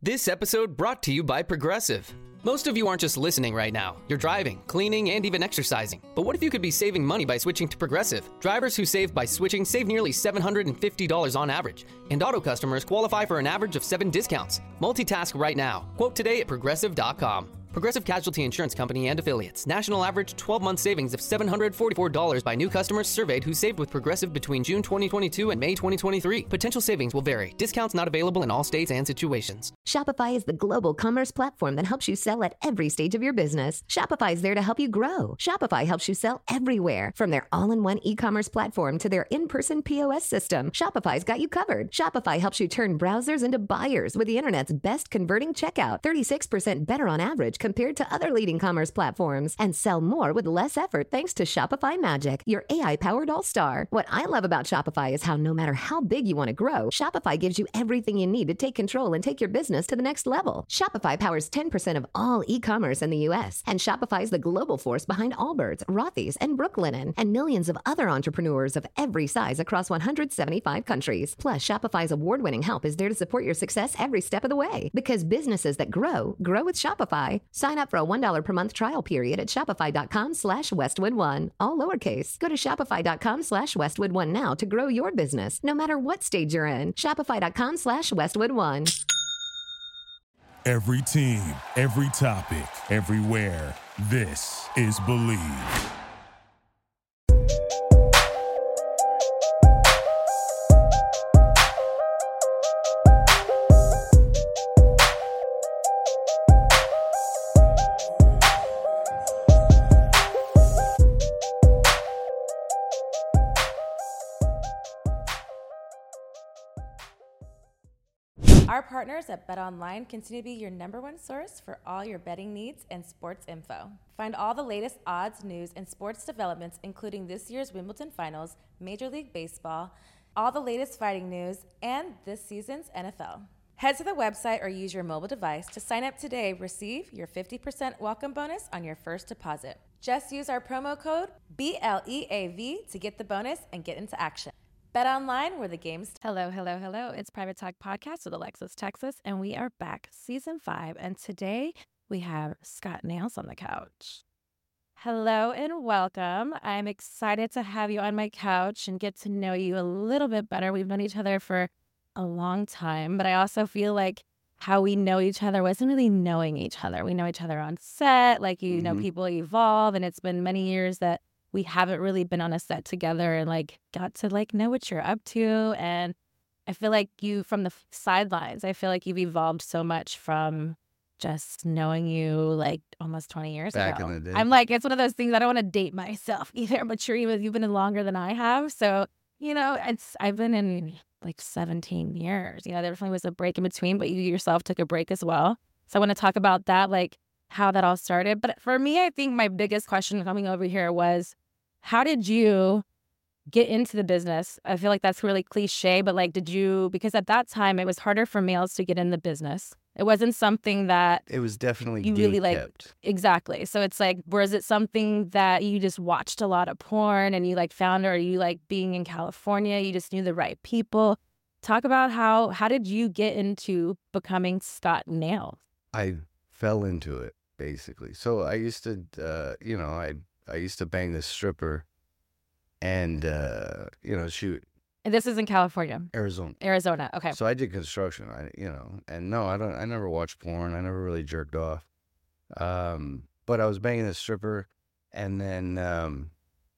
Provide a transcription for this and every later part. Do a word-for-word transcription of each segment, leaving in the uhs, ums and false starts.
This episode brought to you by Progressive. Most of you aren't just listening right now. You're driving, cleaning, and even exercising. But what if you could be saving money by switching to Progressive? Drivers who save by switching save nearly seven hundred fifty dollars on average. And auto customers qualify for an average of seven discounts. Multitask right now. Quote today at progressive dot com. Progressive Casualty Insurance Company and Affiliates. National average twelve-month savings of seven hundred forty-four dollars by new customers surveyed who saved with Progressive between June twenty twenty-two and May twenty twenty-three. Potential savings will vary. Discounts not available in all states and situations. Shopify is the global commerce platform that helps you sell at every stage of your business. Shopify is there to help you grow. Shopify helps you sell everywhere. From their all-in-one e-commerce platform to their in-person P O S system, Shopify's got you covered. Shopify helps you turn browsers into buyers with the internet's best converting checkout, thirty-six percent better on average compared to other leading commerce platforms, and sell more with less effort thanks to Shopify Magic, your A I-powered all-star. What I love about Shopify is how no matter how big you want to grow, Shopify gives you everything you need to take control and take your business to the next level. Shopify powers ten percent of all e-commerce in the U S, and Shopify is the global force behind Allbirds, Rothy's, and Brooklinen, and millions of other entrepreneurs of every size across one hundred seventy-five countries. Plus, Shopify's award-winning help is there to support your success every step of the way. Because businesses that grow, grow with Shopify. Sign up for a one dollar per month trial period at shopify.com slash Westwood1. All lowercase. Go to shopify.com slash Westwood1 now to grow your business, no matter what stage you're in. Shopify.com slash Westwood1. Every team, every topic, everywhere. This is Believe. Our partners at BetOnline continue to be your number one source for all your betting needs and sports info. Find all the latest odds, news, and sports developments, including this year's Wimbledon Finals, Major League Baseball, all the latest fighting news, and this season's N F L. Head to the website or use your mobile device to sign up today. Receive your fifty percent welcome bonus on your first deposit. Just use our promo code B L E A V to get the bonus and get into action. BetOnline, where the game's... Hello, hello, hello. It's Private Talk Podcast with Alexis Texas, and we are back, season five. And today we have Scott Nails on the couch. Hello and welcome. I'm excited to have you on my couch and get to know you a little bit better. We've known each other for a long time, but I also feel like how we know each other wasn't really knowing each other. We know each other on set, like, you mm-hmm. know, people evolve, and it's been many years that we haven't really been on a set together and like got to like know what you're up to. And I feel like you, from the sidelines, I feel like you've evolved so much from just knowing you like almost twenty years Back ago. in the day. I'm like, it's one of those things, I don't want to date myself either. I'm sure you, you've been in longer than I have. So, you know, it's I've been in like seventeen years. You know, there definitely was a break in between, but you yourself took a break as well. So I want to talk about that, like how that all started. But for me, I think my biggest question coming over here was, how did you get into the business? I feel like that's really cliche, but like, did you, because at that time it was harder for males to get in the business. It wasn't something that it was definitely you really like. Kept. Exactly. So it's like, was it something that you just watched a lot of porn and you like found, or you like being in California, you just knew the right people? Talk about how, how did you get into becoming Scott Nails? I fell into it basically. So I used to, uh, you know, I, I used to bang this stripper and, uh, you know, shoot. And this is in California? Arizona. Arizona, okay. So I did construction, I, you know, and no, I don't, I never watched porn. I never really jerked off. Um, but I was banging this stripper, and then um,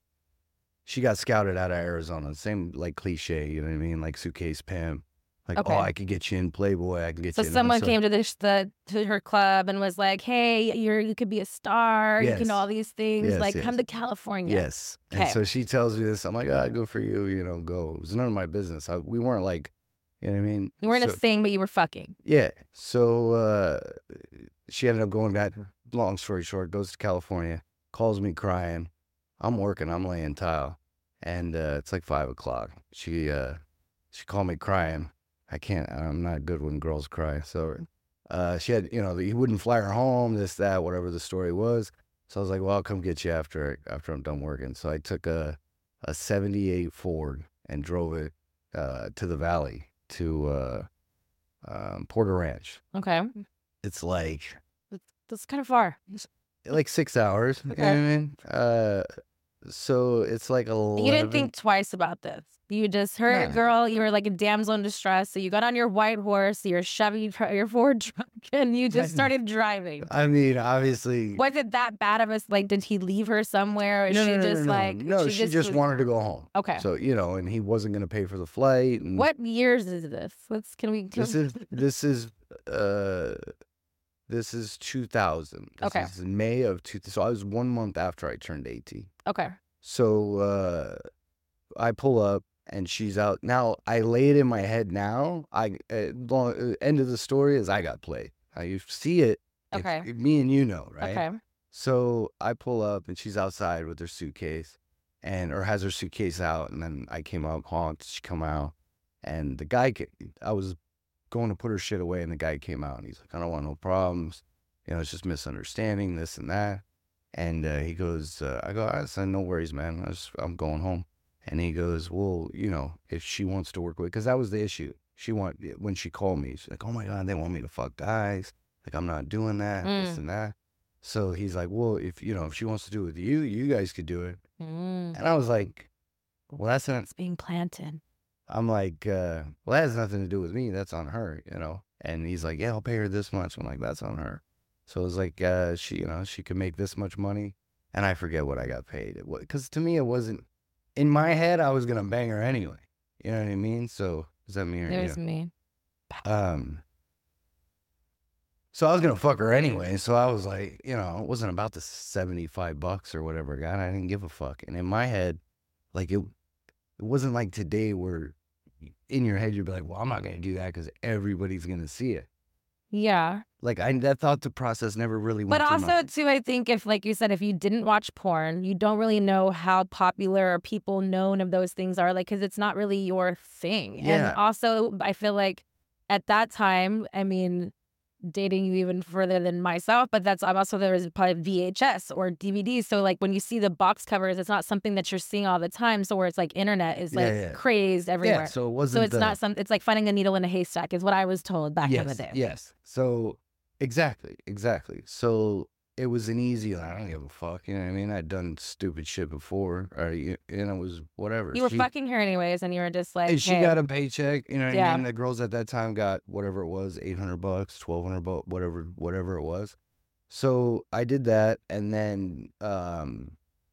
she got scouted out of Arizona. Same like cliche, you know what I mean? Like suitcase pimp. Like, okay. Oh, I could get you in Playboy. I can get so you in. So someone so, came to this, the to her club and was like, hey, you're you could be a star. Yes. You can do all these things. Yes, like, yes. come to California. Yes. Okay. And so she tells me this. I'm like, ah, good for you. You know, go. It was none of my business. I, we weren't like, you know what I mean? You weren't so, a thing, but you were fucking. Yeah. So uh, she ended up going back. Long story short, goes to California, calls me crying. I'm working. I'm laying tile. And uh, it's like five o'clock. She uh, she called me crying. I can't, I'm not good when girls cry. So uh, she had, you know, he wouldn't fly her home, this, that, whatever the story was. So I was like, well, I'll come get you after after I'm done working. So I took a, a seventy-eight Ford and drove it uh, to the valley to uh, um, Porter Ranch. Okay. It's like That's, that's kind of far. like six hours. You know what I mean? Uh, so it's like eleven. You didn't think twice about this. You just heard, Nah. girl, you were like a damsel in distress. So you got on your white horse, your Chevy, tr- your Ford truck, and you just started driving. I mean, obviously. Was it that bad of a, like, did he leave her somewhere? Or No, she no, no, just no, no. like, no, she, just, was- wanted to go home. Okay. So, you know, and he wasn't going to pay for the flight. And What years is this? Let's, can we, can This is, this is, uh, this is two thousand. This Okay. is in May of two thousand. So I was one month after I turned eighteen. okay. So uh, I pull up and she's out. Now, I lay it in my head now. I uh, long, uh, end of the story is I got played. Now, you see it. if- Okay. if me and you know, right? Okay. So I pull up and she's outside with her suitcase and or has her suitcase out. And then I came out, honked, she come out. And the guy, ca- I was going to put her shit away and the guy came out and he's like, I don't want no problems. You know, it's just misunderstanding, this and that. And uh, he goes, uh, I go, I said, no worries, man. I just, I'm going home. And he goes, well, you know, if she wants to work with, because that was the issue. She want when she called me, she's like, oh my God, they want me to fuck guys. Like, I'm not doing that, this Mm. and that. So he's like, well, if, you know, if she wants to do it with you, you guys could do it. Mm. And I was like, well, that's not, It's being planted. I'm like, uh, well, that has nothing to do with me. That's on her, you know? And he's like, yeah, I'll pay her this much. I'm like, that's on her. So it was like, uh, she, you know, she could make this much money. And I forget what I got paid. It was, because to me, it wasn't, in my head, I was going to bang her anyway. You know what I mean? So does that mean, It was yeah. me. Um, so I was going to fuck her anyway. So I was like, you know, it wasn't about the seventy-five bucks or whatever I got. I didn't give a fuck. And in my head, like, it, it wasn't like today where in your head, you'd be like, well, I'm not going to do that because everybody's going to see it. Yeah. Like, I that thought the process never really went But through also, my- too, I think if, like you said, if you didn't watch porn, you don't really know how popular or people known of those things are, like, because it's not really your thing. Yeah. And also, I feel like at that time, I mean, dating you even further than myself, but that's I'm also there was probably V H S or D V D. So, like, when you see the box covers, it's not something that you're seeing all the time. So, where it's like internet is like Yeah, yeah. crazed everywhere. Yeah, so it wasn't So it's the- not some. It's like finding a needle in a haystack, is what I was told back yes, in the day. Yes. So exactly, exactly. So it was an easy, I don't give a fuck. You know what I mean? I'd done stupid shit before, or you and it was whatever. You were She- fucking her anyways, and you were just like, and she hey. got a paycheck. You know what Yeah. I mean? The girls at that time got whatever it was, eight hundred bucks, twelve hundred bucks, whatever, whatever it was. So I did that, and then um,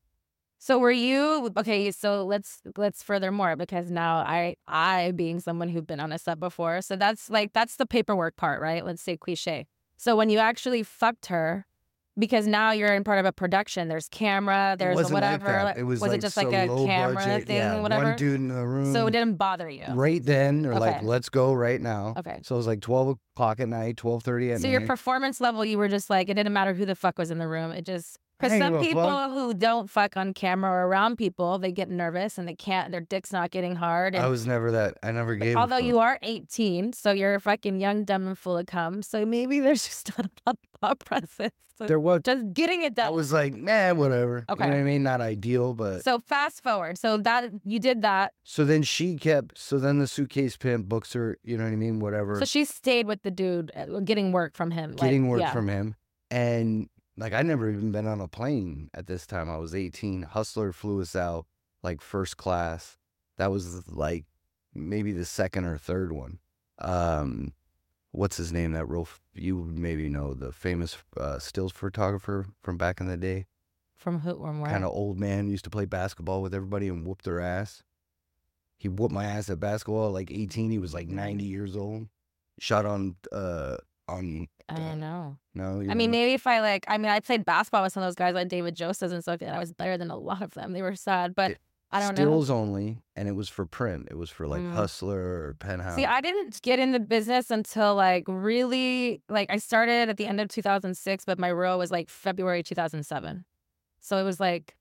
So were you okay? So let's let's furthermore because now I I being someone who've been on a sub before, so that's like that's the paperwork part, right? Let's say cliche. So when you actually fucked her, because now you're in part of a production. There's camera. it There's wasn't whatever. Like that. like- It was, was like it just so like a low camera budget. thing, Yeah, whatever? one dude in the room. So it didn't bother you. Right then, they're like, Okay. let's go right now. Okay. So it was like twelve o'clock at night, twelve thirty at So night. your performance level, you were just like, it didn't matter who the fuck was in the room. It just, I because ain't some give a people fuck. who don't fuck on camera or around people, they get nervous and they can't, their dick's not getting hard. And I was never that. I never gave. a although fuck. you are eighteen, so you're fucking young, dumb, and full of cum. So maybe there's just not a lot of thought process. So there was. just getting it I done. was like, man, whatever. Okay. You know what I mean? Not ideal, but. So, So fast forward. So that you did that. then she kept. So then the suitcase pimp books her. You know what I mean? Whatever. So she stayed with the dude, uh, getting work from him. like, getting work yeah. from him, and like I never even been on a plane at this time. I was eighteen. Hustler flew us out like first class. That was like maybe the second or third one. Um, what's his name? That real f- you maybe know the famous uh, stills photographer from back in the day. From who or where? Kind of old man, used to play basketball with everybody and whoop their ass. He whooped my ass at basketball at like eighteen. He was like ninety years old. Shot on uh on. I don't know. No, you I mean, don't know? maybe if I like, I mean, I played basketball with some of those guys like David Joseph and stuff, and I was better than a lot of them. They were sad, but It- I don't know. Stills only, and it was for print. It was for like Mm. Hustler or Penthouse. See, I didn't get in the business until like really, like I started at the end of two thousand six, but my reel was like February two thousand seven. So it was like,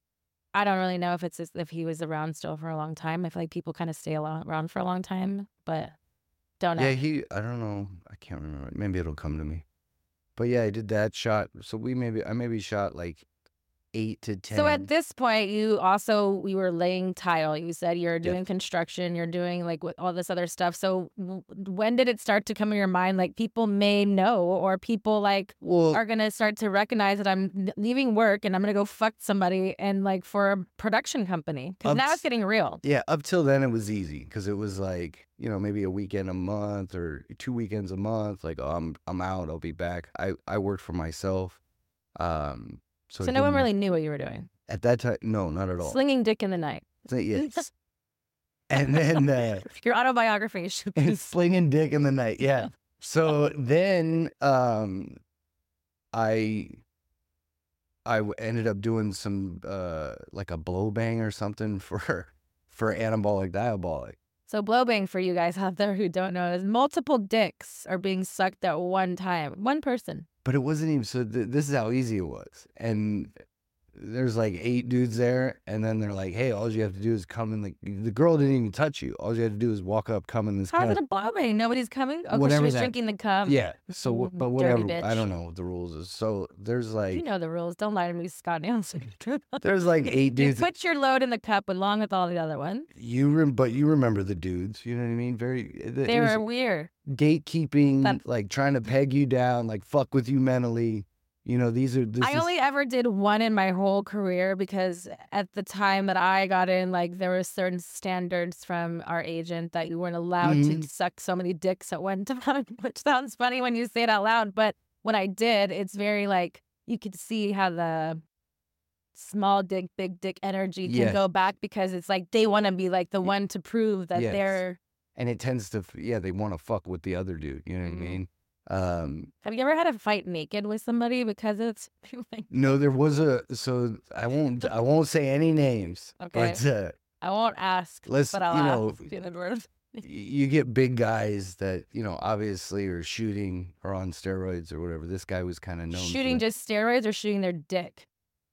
I don't really know if it's just, if he was around still for a long time. I feel like people kind of stay alo- around for a long time, but don't know. Yeah, he. I don't know. I can't remember. Maybe it'll come to me. But yeah, I did that shot. So we maybe I maybe shot like eight to ten. So at this point, you also, you were laying tile. You said you're doing Yes. construction, you're doing like with all this other stuff. So w- when did it start to come in your mind, like people may know, or people like well, are going to start to recognize that I'm n- leaving work and I'm going to go fuck somebody and like for a production company? Because Up now t- it's getting real. yeah, up till then it was easy because it was like, you know, maybe a weekend a month or two weekends a month. Like, oh, I'm I'm out, I'll be back. I, I worked for myself. Um, so, So it no one didn't- really knew what you were doing. at that time, no, not at all. Slinging dick in the night. So, yes. And then uh, Your autobiography should be. slinging dick in the night. Yeah. So then um, I I w- ended up doing some uh, like a blow bang or something for for anabolic diabolic. So blowbang, for you guys out there who don't know, is multiple dicks are being sucked at one time. One person. But it wasn't even so. Th- this is how easy it was, and there's like eight dudes there, and then they're like, "Hey, all you have to do is come in." The the girl didn't even touch you. All you had to do is walk up, come in this How's kind it of a blowbang? Nobody's coming? Oh, 'cause she Whatever was that- drinking the cum. yeah. So, wh- but Dirty whatever. bitch. I don't know what the rules is. So there's like You know the rules. Don't lie to me, Scott Nielsen. there's like eight You dudes. put your load in the cup along with all the other ones. You rem- but you remember the dudes. You know what I mean? Very. It, They it was were weird. gatekeeping, That's- like trying to peg you down, like fuck with you mentally. You know, these are. This I is, only ever did one in my whole career because at the time that I got in, like there were certain standards from our agent that you weren't allowed Mhm. to suck so many dicks at one time, which sounds funny when you say it out loud. But when I did, it's very like you could see how the small dick, big dick energy can Yeah. go back because it's like they want to be like the one to prove that Yes. they're. and it tends to. f- Yeah, they want to fuck with the other dude. You know what Mhm. I mean? Um, Have you ever had a fight naked with somebody because it's like, no, there was a. So I won't. I won't say any names. Okay. But uh, I won't ask, Let's- but I'll you know, ask. In other words. y- you get big guys that you know obviously are shooting or on steroids or whatever. This guy was kind of known. for Shooting that. just steroids or shooting their dick?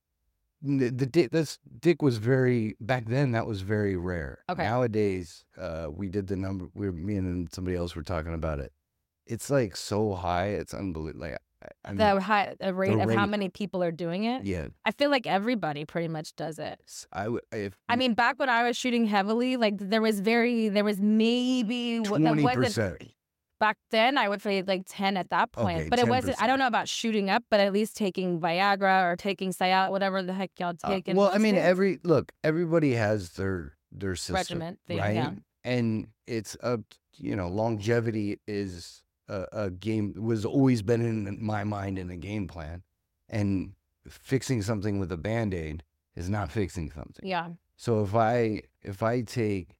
the, the dick this dick was very back then that was very rare. Okay. Nowadays uh we did the number we were me and somebody else were talking about it. It's like so high, it's unbelievable. Like I, I mean, The high the rate of how rate- many people are doing it? yeah. I feel like everybody pretty much does it. s- I would if I mean, back when I was shooting heavily, like there was very, there was maybe what that twenty wasn't percent. back then. I would say like ten at that point, Okay, but it wasn't. I ten don't know about shooting up, but at least taking Viagra or taking Cialis, whatever the heck y'all Uh, take. in well, I those mean, days. every look, everybody has their their system, Regiment thing, right? yeah. And it's a you know longevity is a, a game was always been in my mind in a game plan, and fixing something with a band aid is not fixing something. Yeah. So if I if I take,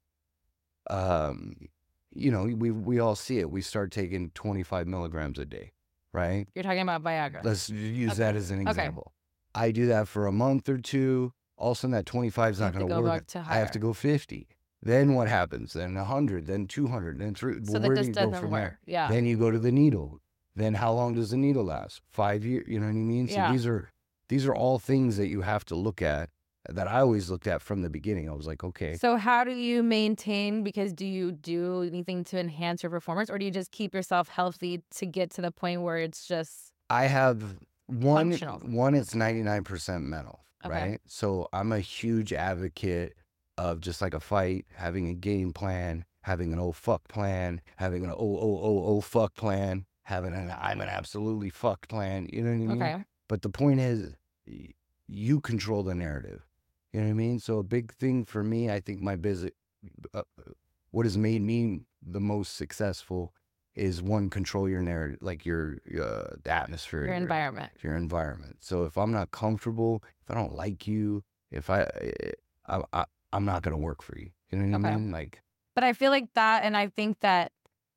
um, you know, we we all see it. We start taking twenty-five milligrams a day, right? You're talking about Viagra. Let's use Okay. that as an Okay. example. I do that for a month or two. All of a sudden, that twenty-five is You not have to going to go work. back to I have higher. to go fifty. Then what happens? Then one hundred, then two hundred, then three. so well, that where do just you go doesn't from work. there? Yeah. Then you go to the needle. Then how long does the needle last? Five years. You know what I mean? So Yeah. these are these are all things that you have to look at. That I always looked at from the beginning. I was like, okay, So how do you maintain? Because do you do anything to enhance your performance, or do you just keep yourself healthy to get to the point where it's just I have one. Functional. One, it's ninety-nine percent mental, Okay. right? So I'm a huge advocate of just like a fight, having a game plan, having an oh fuck plan, having an oh oh oh oh fuck plan, having an I'm an absolutely fucked plan. You know what I mean? okay? But the point is, y- you control the narrative. You know what I mean? So a big thing for me, I think my business, uh, what has made me the most successful is one, control your narrative, like your uh, the atmosphere, in Your environment. your environment. So if I'm not comfortable, if I don't like you, if I, I, I I'm not gonna work for you. You know what I Okay. mean? Like, But I feel like that, and I think that,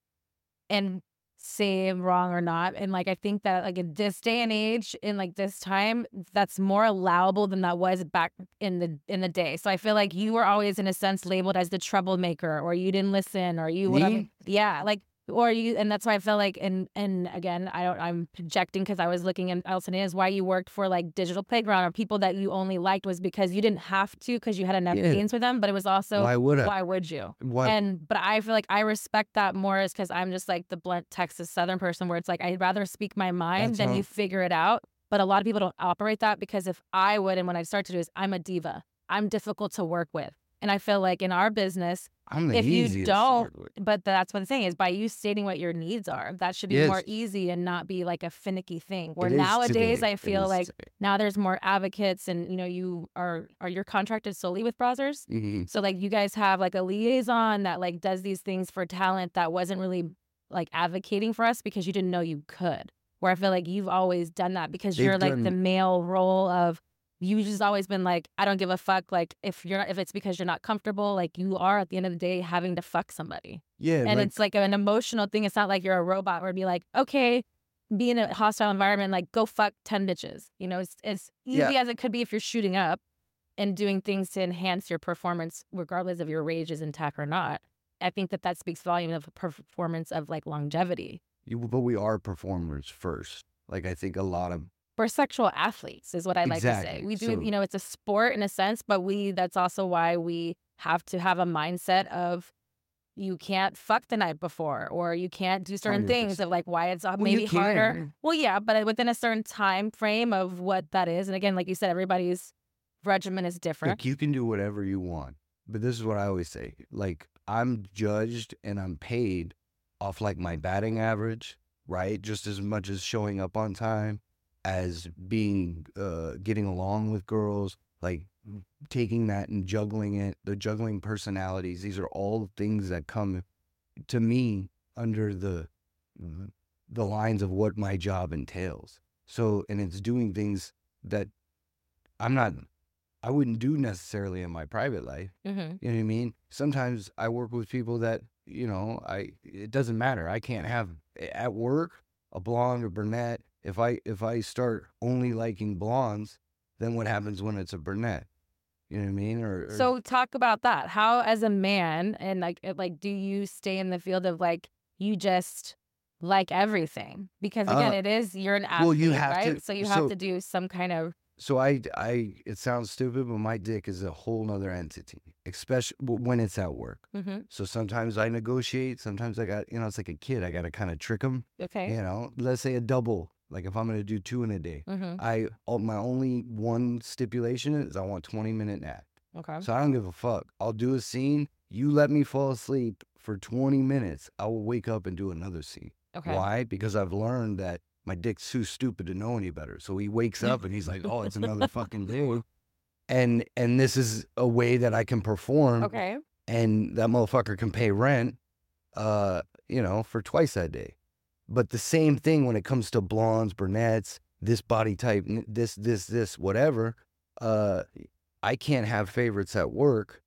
and say I'm wrong or not, and like I think that like in this day and age, in like this time, that's more allowable than that was back in the in the day. So I feel like you were always in a sense labeled as the troublemaker, or you didn't listen, or you whatever. Me? Yeah, like or you, and that's why I felt like, and and again, I don't, I'm projecting because I was looking in Elson is why you worked for like Digital Playground or people that you only liked was because you didn't have to because you had enough Yeah. games with them, but it was also why would I? why would you? Why? And but I feel like I respect that more is because I'm just like the blunt Texas Southern person where it's like I'd rather speak my mind That's than how- you figure it out. But a lot of people don't operate that because if I would, and when I start to do is I'm a diva. I'm difficult to work with. And I feel like in our business, I'm the if you easiest to don't, work with. but that's what I'm saying is by you stating what your needs are, that should be Yes. more easy and not be like a finicky thing. Where It is nowadays today. I It feel is like today. now there's more advocates and, you know, you are, are you contracted solely with Brazzers? Mhm. So like you guys have like a liaison that like does these things for talent that wasn't really like advocating for us because you didn't know you could. Where I feel like you've always done that because They've you're like the done- male role of you just always been like, I don't give a fuck. Like if you're if it's because you're not comfortable, like you are at the end of the day having to fuck somebody. Yeah, And like, it's like an emotional thing. It's not like you're a robot where it'd be like, okay, be in a hostile environment, like go fuck ten bitches. You know, it's as easy Yeah. as it could be if you're shooting up and doing things to enhance your performance, regardless of your rage is intact or not. I think that that speaks volume of performance of like longevity. you, but we are performers first. Like I think a lot of We're sexual athletes is what I like to say. Exactly. We do, So- you know, it's a sport in a sense, but we, that's also why we have to have a mindset of you can't fuck the night before or you can't do certain one hundred things percent. of like why it's uh, Well, you maybe harder. can. Well, yeah, but within a certain time frame of what that is. And again, like you said, everybody's regimen is different. Look, you can do whatever you want, but this is what I always say. Like, I'm judged and I'm paid off like my batting average, right? Just as much as showing up on time, as being, uh, getting along with girls, like taking that and juggling it, the juggling personalities. These are all things that come to me under the, the lines of what my job entails. So, and it's doing things that I'm not, I wouldn't do necessarily in my private life. Mm-hmm. You know what I mean? Sometimes I work with people that, you know, I, it doesn't matter. I can't have at work a blonde or brunette. If I, if I start only liking blondes, then what happens when it's a brunette? You know what I mean? Or, or So talk about that. How, as a man, and like, it- like, do you stay in the field of like you just like everything? Because again, Uh, it is you're an athlete, well, you have right? to- so you have so- to do some kind of So I, I, it sounds stupid, but my dick is a whole nother entity, especially when it's at work. mhm, So sometimes I negotiate. Sometimes I got, you know, it's like a kid. I got to kind of trick them. okay. You know, let's say a double. Like if I'm going to do two in a day, Mm-hmm. I, all, my only one stipulation is I want twenty minute nap. Okay. So I don't give a fuck. I'll do a scene. You let me fall asleep for twenty minutes. I will wake up and do another scene. Okay. Why? Because I've learned that my dick's too stupid to know any better. So he wakes up and he's like, oh, it's another fucking day. And, and this is a way that I can perform. Okay. And that motherfucker can pay rent, uh, you know, for twice that day. But the same thing when it comes to blondes, brunettes, this body type, n- this, this, this, whatever. Uh, I can't have favorites at work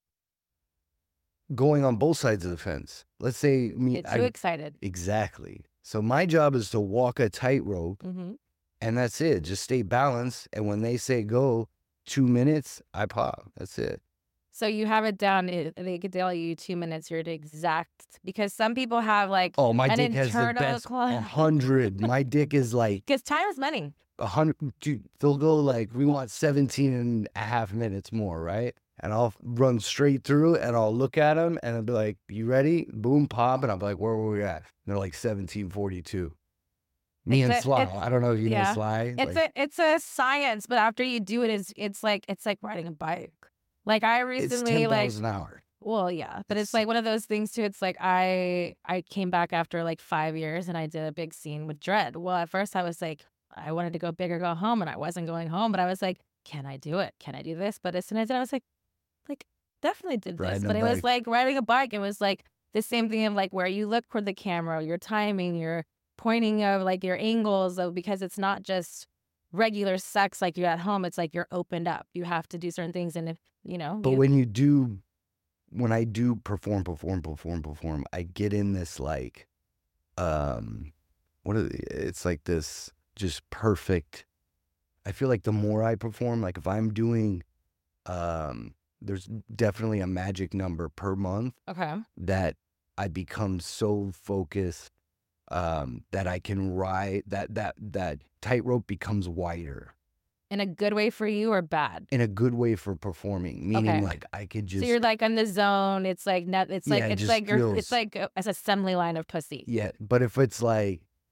going on both sides of the fence. Let's say me, Get too I, excited. exactly. So my job is to walk a tightrope, Mm-hmm. and that's it. Just stay balanced. And when they say go two minutes, I pop. That's it. So you have it down. It, they could tell you two minutes. You're the exact because some people have like Oh, my an dick has the internal best. clock. A hundred. My dick is like Because time is money. a hundred. Dude, they'll go like, we want seventeen and a half minutes more, right? And I'll run straight through and I'll look at them and I'll be like, you ready? Boom, pop. And I'm like, where were we at? And they're like seventeen forty-two. Me It's and a- Sly. it's- I don't know if you yeah. know Sly. It's like, a it's a science, but after you do it, it's it's like it's like riding a bike. Like I it's recently ten like miles an hour. well yeah, but it's It's- like one of those things too. It's like I I came back after like five years and I did a big scene with Dread. Well, at first I was like I wanted to go big or go home, and I wasn't going home, but I was like, can I do it? Can I do this? But as soon as I did, I was like, like definitely did this. Riding a But it was bike. like riding a bike. It was like the same thing of like where you look for the camera, your timing, your pointing of like your angles of because it's not just regular sex like you're at home. It's like you're opened up. You have to do certain things, and if you know, But you- when you do, when I do perform, perform, perform, perform, I get in this like, um, what are the, it's like this just perfect. I feel like the more I perform, like if I'm doing, um, there's definitely a magic number per month okay, that I become so focused, um, that I can ride that that that tightrope becomes wider in a good way for you or bad. in a good way for performing. Meaning Okay. like I could just So you're like on the zone. It's like net. It's like Yeah, it it's just like you're. feels- It's like a, as assembly line of pussy. Yeah, but if it's like,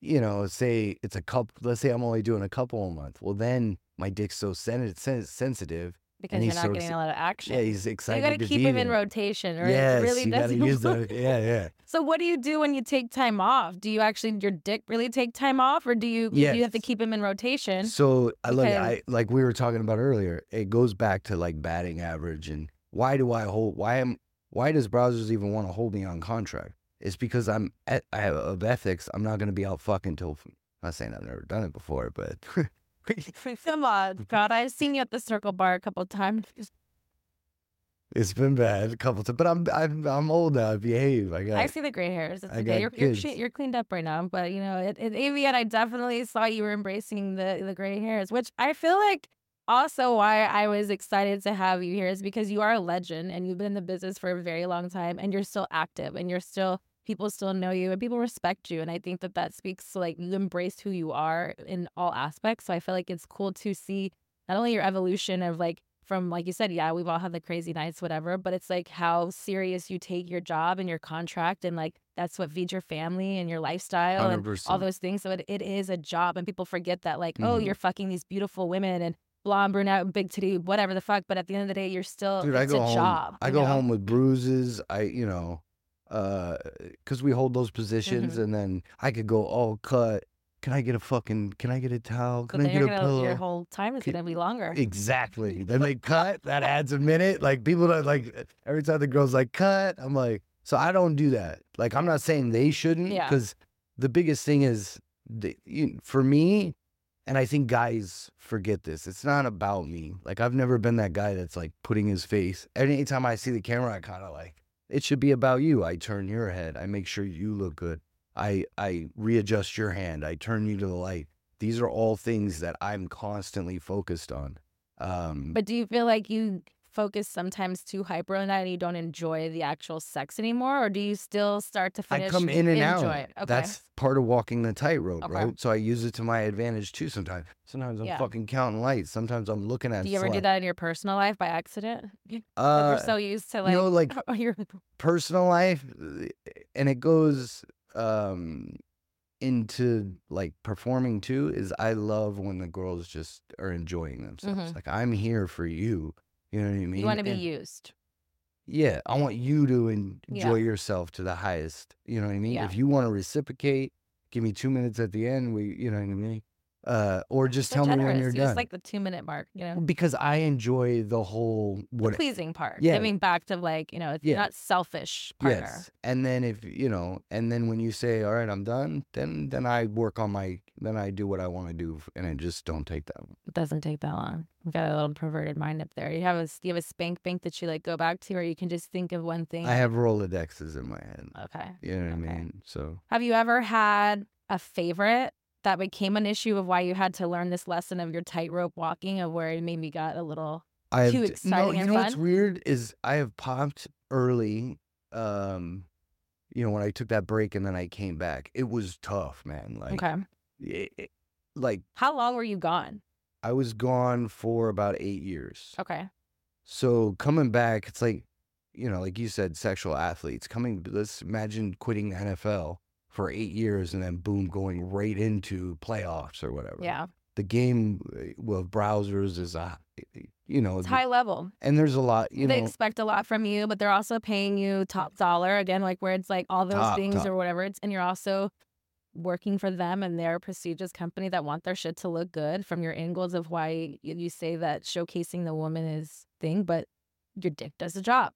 you know, say it's a couple, let's say I'm only doing a couple a month. Well, then my dick's so sen- sen- sensitive. Because and you're he's not so getting ex- a lot of action. Yeah, he's So excited you got to to keep be him in there. rotation, or Yes, it really you gotta doesn't use work. the, yeah, yeah. So what do you do when you take time off? Do you actually, your dick really take time off, or do you, do you have to Yes. keep him in rotation? So I look, Because- I like we were talking about earlier. It goes back to like batting average and why do I hold? Why am? Why does Browsers even want to hold me on contract? It's because I'm at, I have of ethics. I'm not gonna be out fucking till. I'm not saying I've never done it before, but Come on, God, I've seen you at the Circle Bar a couple of times. it's been bad a couple times. But I'm I'm I'm old now. I behave. I got. I see the gray hairs. It's I okay. got You're you're, kids. sh- you're cleaned up right now, but you know, at, at Avian, I definitely saw you were embracing the the gray hairs, which I feel like also why I was excited to have you here is because you are a legend and you've been in the business for a very long time, and you're still active, and you're still people still know you and people respect you, and I think that that speaks to like you embrace who you are in all aspects. So I feel like it's cool to see not only your evolution of like. From, like you said, yeah, we've all had the crazy nights, whatever, but it's like how serious you take your job and your contract, and like that's what feeds your family and your lifestyle one hundred and all percent. those things. So it, it is a job, and people forget that, like, oh, Mhm. you're fucking these beautiful women and blonde, brunette, big titty, whatever the fuck. But at the end of the day, you're still, Dude, I it's go a home. job. I you go know? home with bruises. I, you know, uh, because we hold those positions, Mhm. and then I could go all cut. Can I get a fucking? Can I get a towel? But Can I then get you're a gonna, pillow? your whole time is Can- going to be longer. Exactly. Then they cut. That adds a minute. Like people don't like every time the girl's like cut. I'm like, so I don't do that. Like I'm not saying they shouldn't, Yeah. because the biggest thing is, the, you, for me, and I think guys forget this. It's not about me. Like I've never been that guy that's like putting his face. Anytime I see the camera, I kind of like it should be about you. I turn your head. I make sure you look good. I I readjust your hand. I turn you to the light. These are all things that I'm constantly focused on. Um, But do you feel like you focus sometimes too hyper on that and you don't enjoy the actual sex anymore, or do you still start to I finish come in and enjoy out. it? Okay. That's part of walking the tightrope, Okay. right? So I use it to my advantage too sometimes. Sometimes I'm Yeah. fucking counting lights. Sometimes I'm looking at Do you ever do slut. that in your personal life by accident? Because Uh, you're so used to like, you know, like you're, personal life, uh, and it goes um into like performing too, is I love when the girls just are enjoying themselves. Mhm. Like I'm here for you. You know what I mean? you want to be And- used. Yeah, I want you to en- Yeah. enjoy yourself to the highest. You know what I mean? Yeah. If you want to reciprocate, give me two minutes at the end. We, you know what I mean? Uh, or just So tell me when generous. you're You done. just like the two minute mark, you know, Because I enjoy the whole the what. pleasing part, yeah. giving back to like, you know, it's Yeah. not selfish partner. Yes, and then if you know, and then when you say, "All right, I'm done," then then I work on my, then I do what I want to do, and I just don't take that. It doesn't take that long. You got a little perverted mind up there. You have a, you have a spank bank that you like go back to, or you can just think of one thing. I have Rolodexes in my head. Okay. You know what Okay. I mean? So Have you ever had a favorite that became an issue of why you had to learn this lesson of your tightrope walking, of where it maybe got a little I have too d- no. exciting You and know what's fun? weird is I have popped early. Um, you know when I took that break and then I came back, it was tough, man. Like, Okay. it, it- like How long were you gone? I was gone for about eight years. Okay. So coming back, it's like, you know, like you said, sexual athletes coming. Let's imagine quitting the N F L for eight years and then boom, going right into playoffs or whatever. Yeah. The game uh, with Browsers is a, you know, It's high level. and there's a lot, you they know. expect a lot from you, but they're also paying you top dollar again, like where it's like all those Top, things top. or whatever. It's and you're also working for them and their prestigious company that want their shit to look good. From your angles of why you, you say that showcasing the woman is thing, but your dick does the job.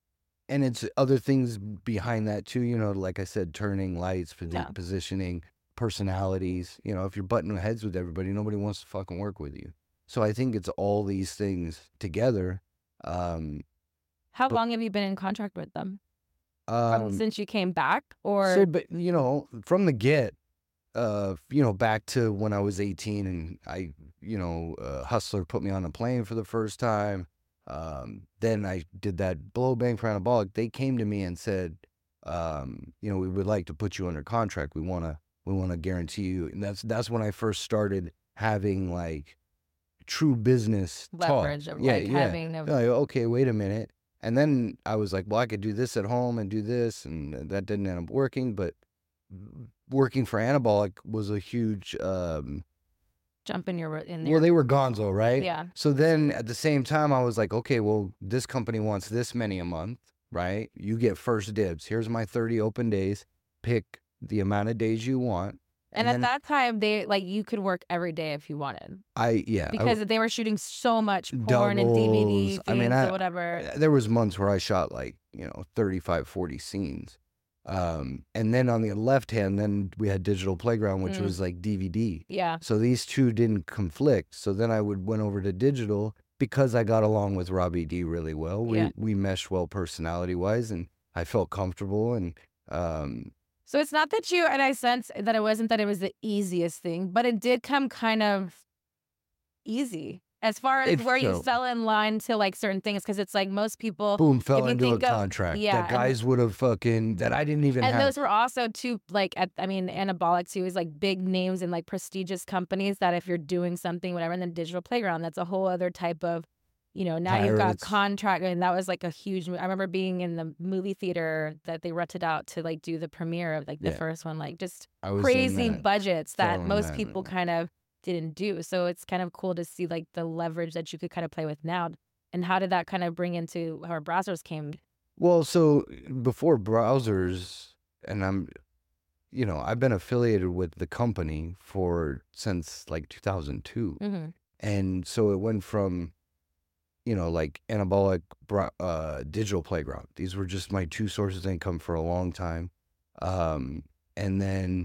And it's other things behind that too, you know, like I said, turning lights, posi- Yeah. positioning, personalities. You know, if you're butting heads with everybody, nobody wants to fucking work with you. So I think it's all these things together. Um, How But- long have you been in contract with them? From um, since you came back, or so, but you know, from the get, uh, you know, back to when I was eighteen and I, you know, uh, Hustler put me on a plane for the first time. Um, then I did that blow bang for anabolic. They came to me and said, um, you know, we would like to put you under contract. We want to, we want to guarantee you. And that's, that's when I first started having like true business leverage talk. of Yeah, like yeah. having a, Like, okay, wait a minute. And then I was like, well, I could do this at home and do this. And that didn't end up working. But working for Anabolic was a huge. Um, Jump in your in there. well, they were gonzo, right? Yeah. So then at the same time, I was like, okay, well, this company wants this many a month, right? You get first dibs. Here's my thirty open days. Pick the amount of days you want. And, And at then that time, they like you could work every day if you wanted I, yeah. I- because they were shooting so much porn and D V D doubles. things I mean, I- or whatever. there was months where I shot like, you know, thirty-five, forty scenes. Um, and then on the left hand, then we had Digital Playground, which Mm. was like D V D. Yeah. So these two didn't conflict. So then I would went over to digital because I got along with Robbie D really well. We Yeah. we meshed well personality wise, and I felt comfortable. And um, So it's not that you, and I sense that it wasn't that it was the easiest thing, but it did come kind of easy as far as It where you felt- fell in line to like certain things. Because it's like most people, boom, if fell you into a think of- contract yeah, that and- guys would have fucking that I didn't even and have. those were also too like at, I mean, Anabolic too is like big names and like prestigious companies that if you're doing something, whatever, and then Digital Playground, that's a whole other type of, you know, now you've got Pirates. contract, and that was like a huge. I remember being in the movie theater that they rented out to like do the premiere of like the Yeah. first one, like just I was in crazy that. budgets that Throwing most that people in. kind of didn't do. So it's kind of cool to see like the leverage that you could kind of play with now. And how did that kind of bring into how our browsers came? Well, so before browsers, and I'm, you know, I've been affiliated with the company for since like two thousand two. Mm-hmm. And so it went from, you know, like Anabolic, bro- uh, Digital Playground. These were just my two sources of income for a long time. Um, and then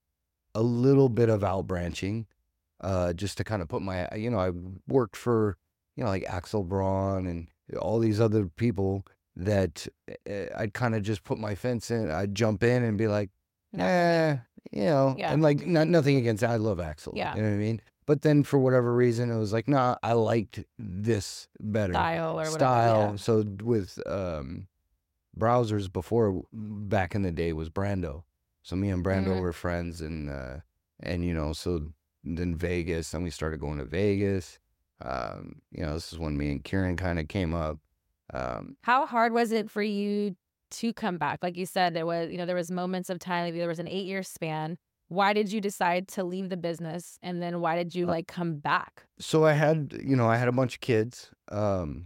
a little bit of out branching, uh, just to kind of put my, you know, I worked for, you know, like Axel Braun and all these other people that uh, I'd kind of just put my fence in. I'd jump in and be like, eh, you know, Yeah. and like not, nothing against, I love Axel. Yeah. You know what I mean? But then for whatever reason, it was like, nah, I liked this better. Style or whatever. Style. Yeah. So with um, browsers before, back in the day, was Brando. So me and Brando Mhm. were friends, and uh, and you know, so then Vegas, then we started going to Vegas. Um, you know, this is when me and Kieran kind of came up. Um, How hard was it for you to come back? Like you said, there was, you know, there was moments of time. There was an eight year span. Why did you decide to leave the business, and then why did you Uh, like come back? so I had, you know, I had a bunch of kids, um,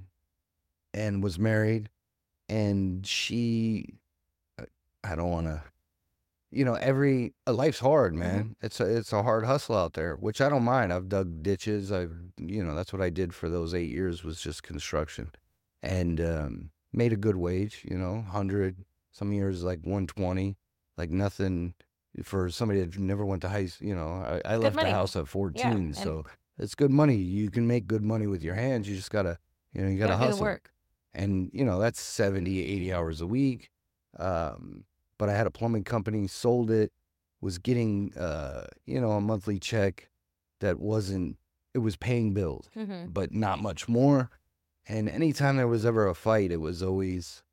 and was married, and she, uh, I don't want to, you know, every uh, life's hard, man. It's a it's a hard hustle out there, which I don't mind. I've dug ditches. I've, you know, that's what I did for those eight years was just construction, and um, made a good wage. You know, hundred some years like one twenty, like nothing for somebody that never went to high. s- You know, I, I left money. the house at fourteen, and- so it's good money. You can make good money with your hands. You just gotta, you know, you gotta Gotta do the hustle. work. And you know that's seventy, eighty hours a week. Um, but I had a plumbing company, sold it, was getting uh, you know, a monthly check that wasn't, it was paying bills, hmm but not much more. And anytime there was ever a fight, it was always,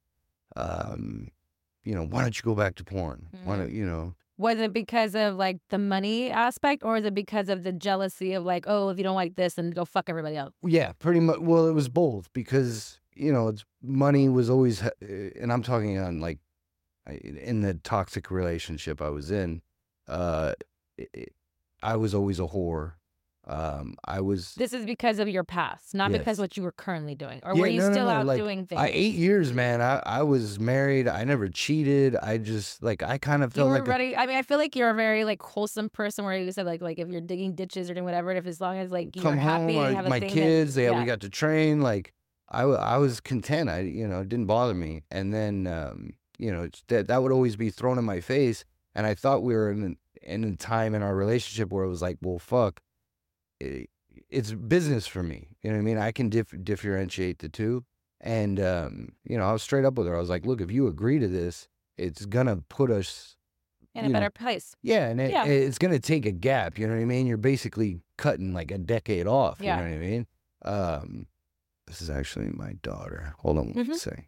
um, you know, why don't you go back to porn? Why don't you know? Was it because of like the money aspect, or is it because of the jealousy of like, oh, if you don't like this, then go fuck everybody else? Yeah, pretty much. Well, it was both because, you know, it's, money was always, uh, and I'm talking on like I- in the toxic relationship I was in, uh, it, it- I was always a whore. Um, I was, This is because of your past, not because Yes. what you were currently doing, or Yeah, were you no, no, still no, out like, doing things? I eight years, man. I, I was married. I never cheated. I just like, I kind of You felt were like, a- ready. I mean, I feel like you're a very like wholesome person, where you said like like if you're digging ditches or doing whatever, if as long as like you come were happy, home, and I- have a my thing, kids, then, they, yeah. we got to train. Like I, wa- I was content. I, you know, it didn't bother me. And then, um, you know, it's, that, that would always be thrown in my face. And I thought we were in, an- in a time in our relationship where it was like, well, fuck, it, it's business for me. You know what I mean? I can dif- differentiate the two. And, um, you know, I was straight up with her. I was like, look, if you agree to this, it's going to put us, in a you know, better place. yeah, and it, Yeah. it's going to take a gap. You know what I mean? You're basically cutting like a decade off. Yeah. You know what I mean? Um, this is actually my daughter. Hold on one Mhm. second.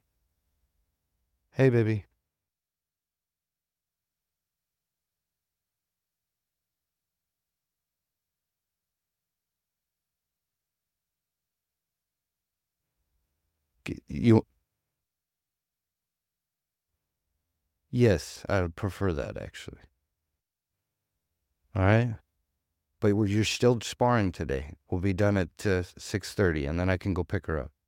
Hey, baby. G- You, yes, I would prefer that actually. All right? But we're, you're still sparring today. We'll be done at uh, six thirty, and then I can go pick her up.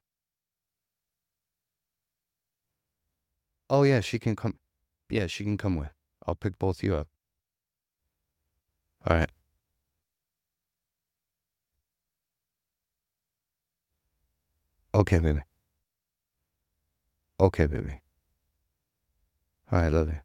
Oh, yeah, she can come. Yeah, she can come with. I'll pick both you up. All right. Okay, baby. Okay, baby. All right, love you.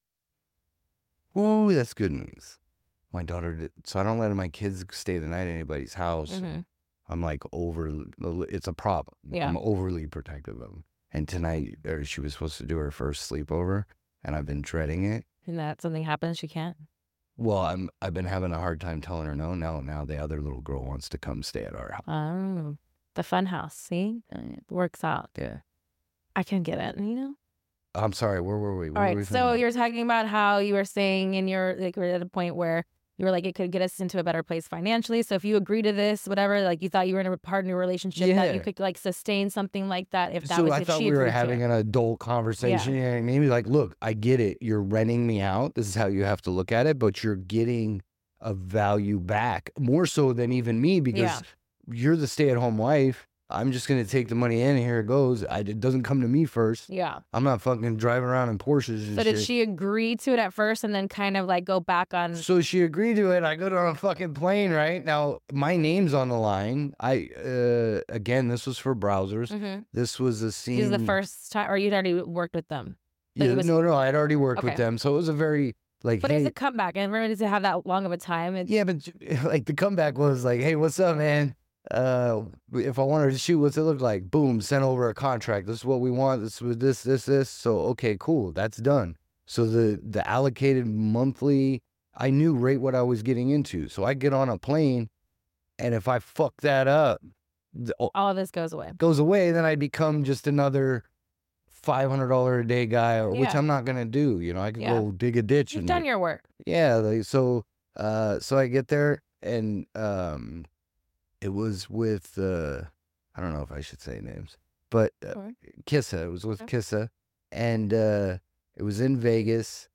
Oh, that's good news. My daughter did. So I don't let my kids stay the night at anybody's house. Mm-hmm. I'm like over, it's a problem. Yeah. I'm overly protective of them. And tonight, or she was supposed to do her first sleepover, and I've been dreading it. And that something happens, she can't. Well, I'm, I've been having a hard time telling her no. Now, now the other little girl wants to come stay at our house. Oh, the fun house. See? It works out. Yeah. I can get it, you know? I'm sorry, where were we? What All were right, we so thinking? you're talking about how you were saying in your, like, we're at a point where you were like, it could get us into a better place financially. So if you agree to this, whatever, like you thought you were in a partner relationship, that you Yeah. could like sustain something like that if that So was I if thought she we were agreed to having it. an adult conversation. You know what I mean? Like, look, I get it. You're renting me out. This is how you have to look at it, but you're getting a value back more so than even me because Yeah. you're the stay-at-home wife. I'm just going to take the money in and here it goes. I, it doesn't come to me first. Yeah. I'm not fucking driving around in Porsches and So shit. did she agree to it at first and then kind of like go back on? So she agreed to it. I go on a fucking plane, right? Now, my name's on the line. I, uh, again, this was for browsers. Mhm. This was a scene. This is the first time, or you'd already worked with them? Like, Yeah, it was- no, no, I'd already worked with Okay. them. So it was a very, like, But hey, it's a comeback, and everyone needs to have that long of a time. It's, yeah, but like the comeback was like, hey, what's up, man? Uh, if I wanted to shoot, what's it look like? Boom, send over a contract. This is what we want. This was this, this, this. So okay, cool, that's done. So the the allocated monthly, I knew right what I was getting into. So I get on a plane, and if I fuck that up, the, oh, all of this goes away. goes away, then I become just another five hundred dollar a day guy, or which Yeah. I'm not gonna do. You know, I could Yeah. go dig a ditch. You've and done your work. yeah, like, so uh so I get there and um it was with uh I don't know if I should say names, but uh, Sure. Kissa. It was with Okay. Kissa, and uh it was in Vegas,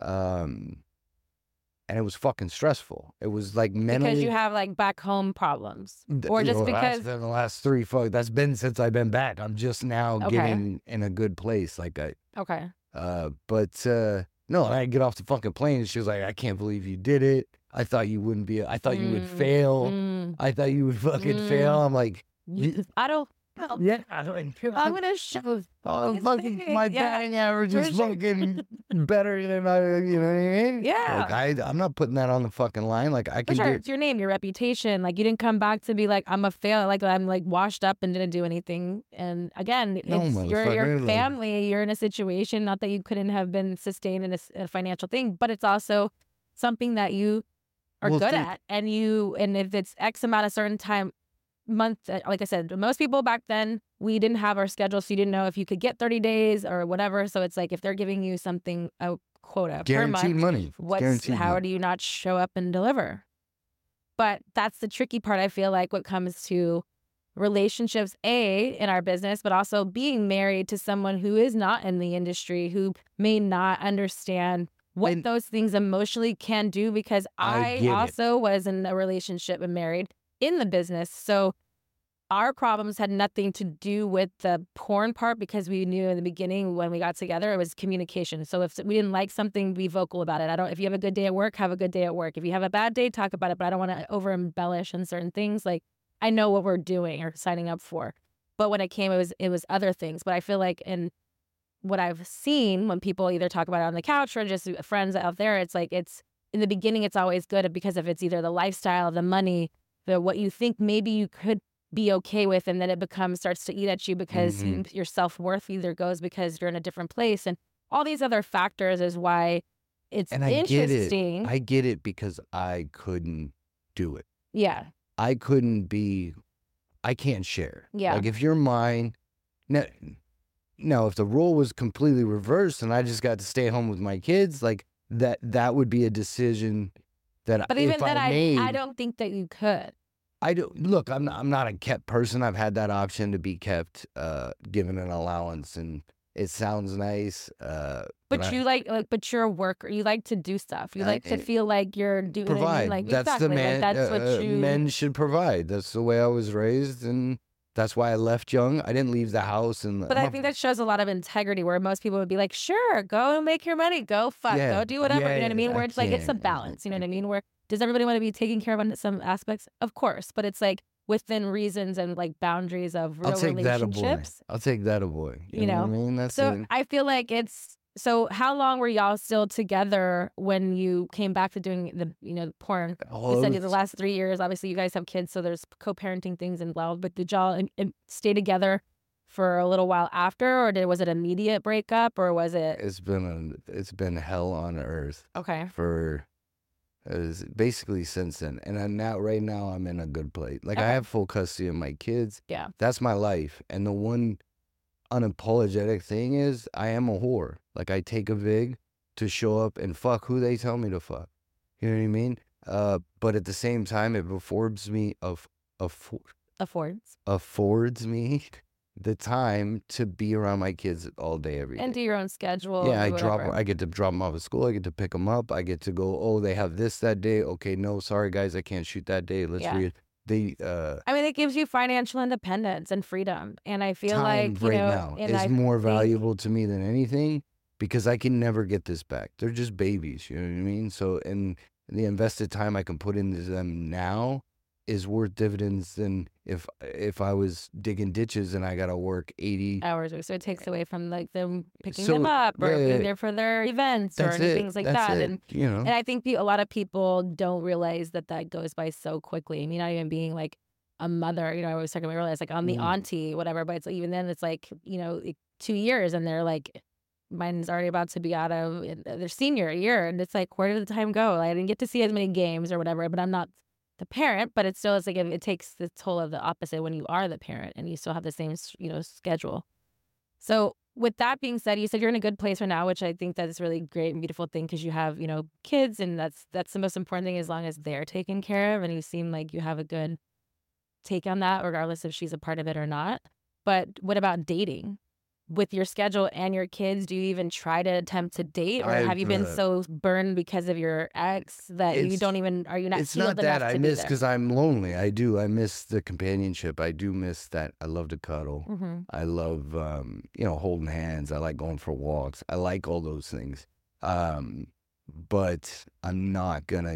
um and it was fucking stressful. It was like mentally Because you have like back home problems, Th- or you just know, that's because. been the last three fuck that's been since I've been back. I'm just now Okay. getting in a good place. Like I Okay. uh but uh no, I get off the fucking plane and she was like, I can't believe you did it. I thought you wouldn't be I thought you would Mm, fail. mm. I thought you would fucking Mm. fail. I'm like, "You- I don't. yeah, I don't I'm gonna show. oh, it's fucking big, my yeah, batting average is for sure. fucking better than I, you know what I mean? Yeah. Like I, I'm not putting that on the fucking line. Like I For can sure, do. it's your name, your reputation. Like you didn't come back to be like I'm a fail. Like I'm like washed up and didn't do anything. And again, No, it's your your motherfucker, like- family. You're in a situation. Not that you couldn't have been sustained in a, s- a financial thing, but it's also something that you are Well, good see- at. And you and if it's X amount of certain time month, uh, like I said, most people back then we didn't have our schedule, so you didn't know if you could get thirty days or whatever. So it's like if they're giving you something a quota per Guaranteed month. money. It's What's guaranteed how money. do you not show up and deliver? But that's the tricky part. I feel like what comes to relationships, A, in our business, but also being married to someone who is not in the industry, who may not understand what And- those things emotionally can do. Because I I, get it. also was in a relationship and married in the business. So our problems had nothing to do with the porn part because we knew in the beginning when we got together, it was communication. So if we didn't like something, be vocal about it. I don't, if you have a good day at work, have a good day at work. If you have a bad day, talk about it, but I don't want to over embellish on certain things. Like I know what we're doing or signing up for. But when it came, it was, it was other things. But I feel like in what I've seen when people either talk about it on the couch or just friends out there, it's like, it's in the beginning, it's always good because if it's either the lifestyle, the money, the, what you think maybe you could be okay with, and then it becomes starts to eat at you because you, your self-worth either goes because you're in a different place, and all these other factors is why it's And I get it. interesting. I get it because I couldn't do it. Yeah, I couldn't be, I can't share. Yeah. Like if you're mine, now, now if the role was completely reversed and I just got to stay home with my kids, like that, that would be a decision that but if even then, I I made, I don't think that you could. I don't look. I'm not, I'm not a kept person. I've had that option to be kept, uh, given an allowance, and It sounds nice. Uh, But, but I- you like, like, but you're a worker. You like to do stuff. You I- like to I- feel like you're doing. what I mean? provide. Like That's exactly. the man. Like, that's uh, what you. Men should provide. That's the way I was raised, and that's why I left young. I didn't leave the house, and But I think that shows a lot of integrity, where most people would be like, "Sure, go make your money, go fuck, Yeah, go do whatever." yeah, you know what I mean? I Where it's like it's a can't. balance. You know what I mean? Where does everybody want to be taken care of in some aspects? Of course, but it's like within reasons and like boundaries of real I'll take that a boy. relationships. I'll take that a boy. You, You know, what know? I mean? That's So it. I feel like it's so. How long were y'all still together when you came back to doing the you know the porn? Oh, You said it the was- last three years. Obviously, you guys have kids, so there's co-parenting things involved. But did y'all in, in, stay together for a little while after, or did was it immediate breakup, or was it It's been a, it's been hell on earth okay? for uh, basically since then. And I'm now right now I'm in a good place. Like I Okay. have full custody of my kids. Yeah. That's my life. And the one unapologetic thing is I am a whore. Like I take a vig to show up and fuck who they tell me to fuck. You know what I mean? Uh, but at the same time, it affords me of of Affords affords me the time to be around my kids all day every day. and do your own schedule. Yeah, I do drop. whatever. I get to drop them off at school. I get to pick them up. I get to go. Oh, they have this that day. Okay, no, sorry guys, I can't shoot that day. Let's Yeah. read. They uh, I mean, it gives you financial independence and freedom, and I feel time like you right know, now and is I more think- valuable to me than anything because I can never get this back. They're just babies. You know what I mean? So, and the invested time I can put into them now is worth dividends than if if I was digging ditches and I gotta work eighty. hours, or so it takes away from like them picking So, them up or yeah, yeah, being yeah. there for their events or That's any it. things like That's that. it. And you know. and I think pe- a lot of people don't realize that that goes by so quickly. I mean, not even being like a mother, you know, I was talking about earlier, it's like I'm the Mm. auntie, whatever, but it's even then it's like, you know, like two years and they're like, mine's already about to be out of in- their senior year. And it's like, where did the time go? Like, I didn't get to see as many games or whatever, but I'm not the parent, but it's still, it's like, it, it takes the toll of the opposite when you are the parent and you still have the same, s- you know, schedule. So with that being said, you said you're in a good place right now, which I think that is really great and beautiful thing because you have, you know, kids, and that's that's the most important thing as long as they're taken care of. And you seem like you have a good take on that, regardless if she's a part of it or not. But what about dating? With your schedule and your kids, do you even try to attempt to date, or have you been I've, uh, so burned because of your ex that you It's- don't even? Are you not? It's healed not that enough I to miss be there? because I'm lonely. I do. I miss the companionship. I do miss that. I love to cuddle. Mm-hmm. I love, um, you know, holding hands. I like going for walks. I like all those things. Um, but I'm not gonna,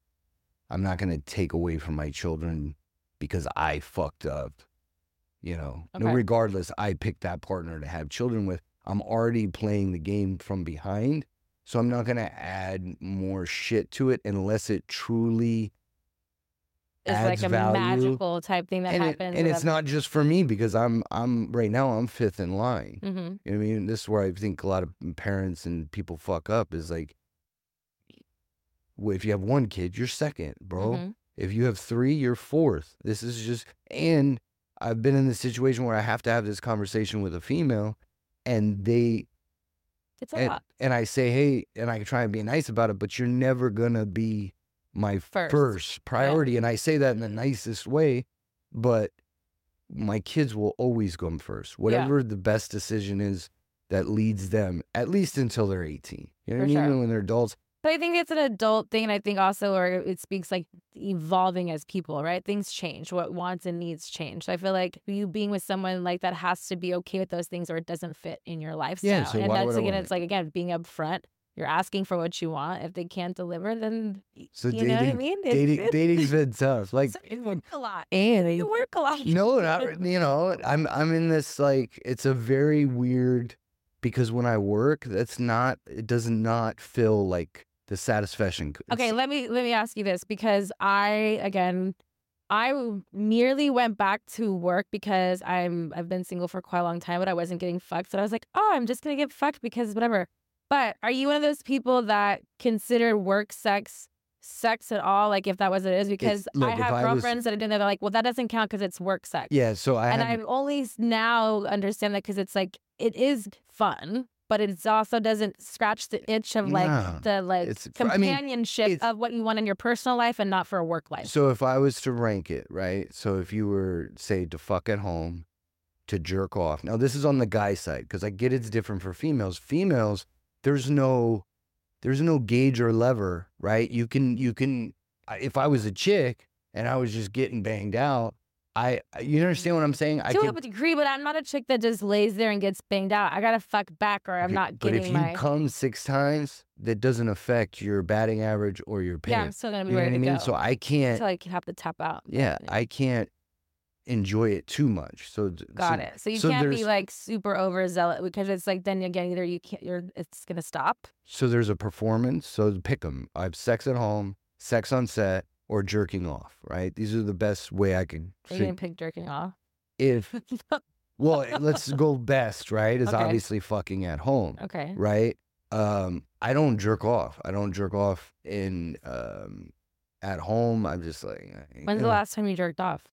I'm not gonna take away from my children because I fucked up. You know, no, Okay. regardless, I picked that partner to have children with. I'm already playing the game from behind, so I'm not gonna add more shit to it unless it truly It's adds like a value. magical type thing that and it- happens. and it's not just for me because I'm I'm right now I'm fifth in line. Mm-hmm. You know what I mean? This is where I think a lot of parents and people fuck up is like, well, if you have one kid, you're second, bro. Mhm. If you have three, you're fourth. This is just, and I've been in the situation where I have to have this conversation with a female, and they It's a and, lot. and I say, hey, and I try and be nice about it, but you're never gonna be my First. first, priority. And I say that in the nicest way, but my kids will always come first. Whatever the best decision is that leads them, at least until they're eighteen. You know For what I mean? sure. Even when they're adults. But I think it's an adult thing, and I think also, or it speaks like evolving as people, right? Things change, what wants and needs change. So I feel like you being with someone like that has to be okay with those things, or it doesn't fit in your lifestyle. so and why would that's I again, want it's like again being upfront. You're asking for what you want. If they can't deliver, then y- So you know what I dating- mean. It's- Dating, it's- dating's been tough. Like, you work a lot, and you work a lot. no, not, you know, I'm I'm in this like it's a very weird because when I work, that's not it does not feel like the satisfaction. Okay, It's- let me let me ask you this, because I again I w- merely went back to work because I'm I've been single for quite a long time, but I wasn't getting fucked. So I was like, oh, I'm just gonna get fucked because whatever. But are you one of those people that consider work sex sex at all? Like if that was what it is? Because look, I if have I was- girlfriends that are doing that. They're like, well, that doesn't count because it's work sex. yeah, so I and had, I only s- now understand that because it's like it is fun, but it also doesn't scratch the itch of like No, the like it's- I mean, companionship it's- of what you want in your personal life and not for a work life. So if I was to rank it, right? So if you were say to fuck at home, to jerk off. Now, this is on the guy side because I get it's different for females. Females, there's no, there's no gauge or lever, right? You can, you can, if I was a chick and I was just getting banged out, I, you understand what I'm saying? I To could, a degree, but I'm not a chick that just lays there and gets banged out. I gotta fuck back, or I'm okay, not but getting if you my. come six times, that doesn't affect your batting average or your pay. Yeah, I'm still gonna be You know ready what I to mean? go. So I can't, Until I can have to tap out. yeah, I can't enjoy it too much. So Got so, it. So you so can't be there's- like super overzealous, because it's like then again either you can't, you're it's gonna stop. So there's a performance. So pick them. I have sex at home, sex on set, or jerking off. Right? These are the best way I could. Are you think. gonna pick jerking off? If well, let's go best. Right? Is Okay. obviously fucking at home. Okay. Right? Um, I don't jerk off. I don't jerk off in um at home. I'm just like. When's you the know, last time you jerked off?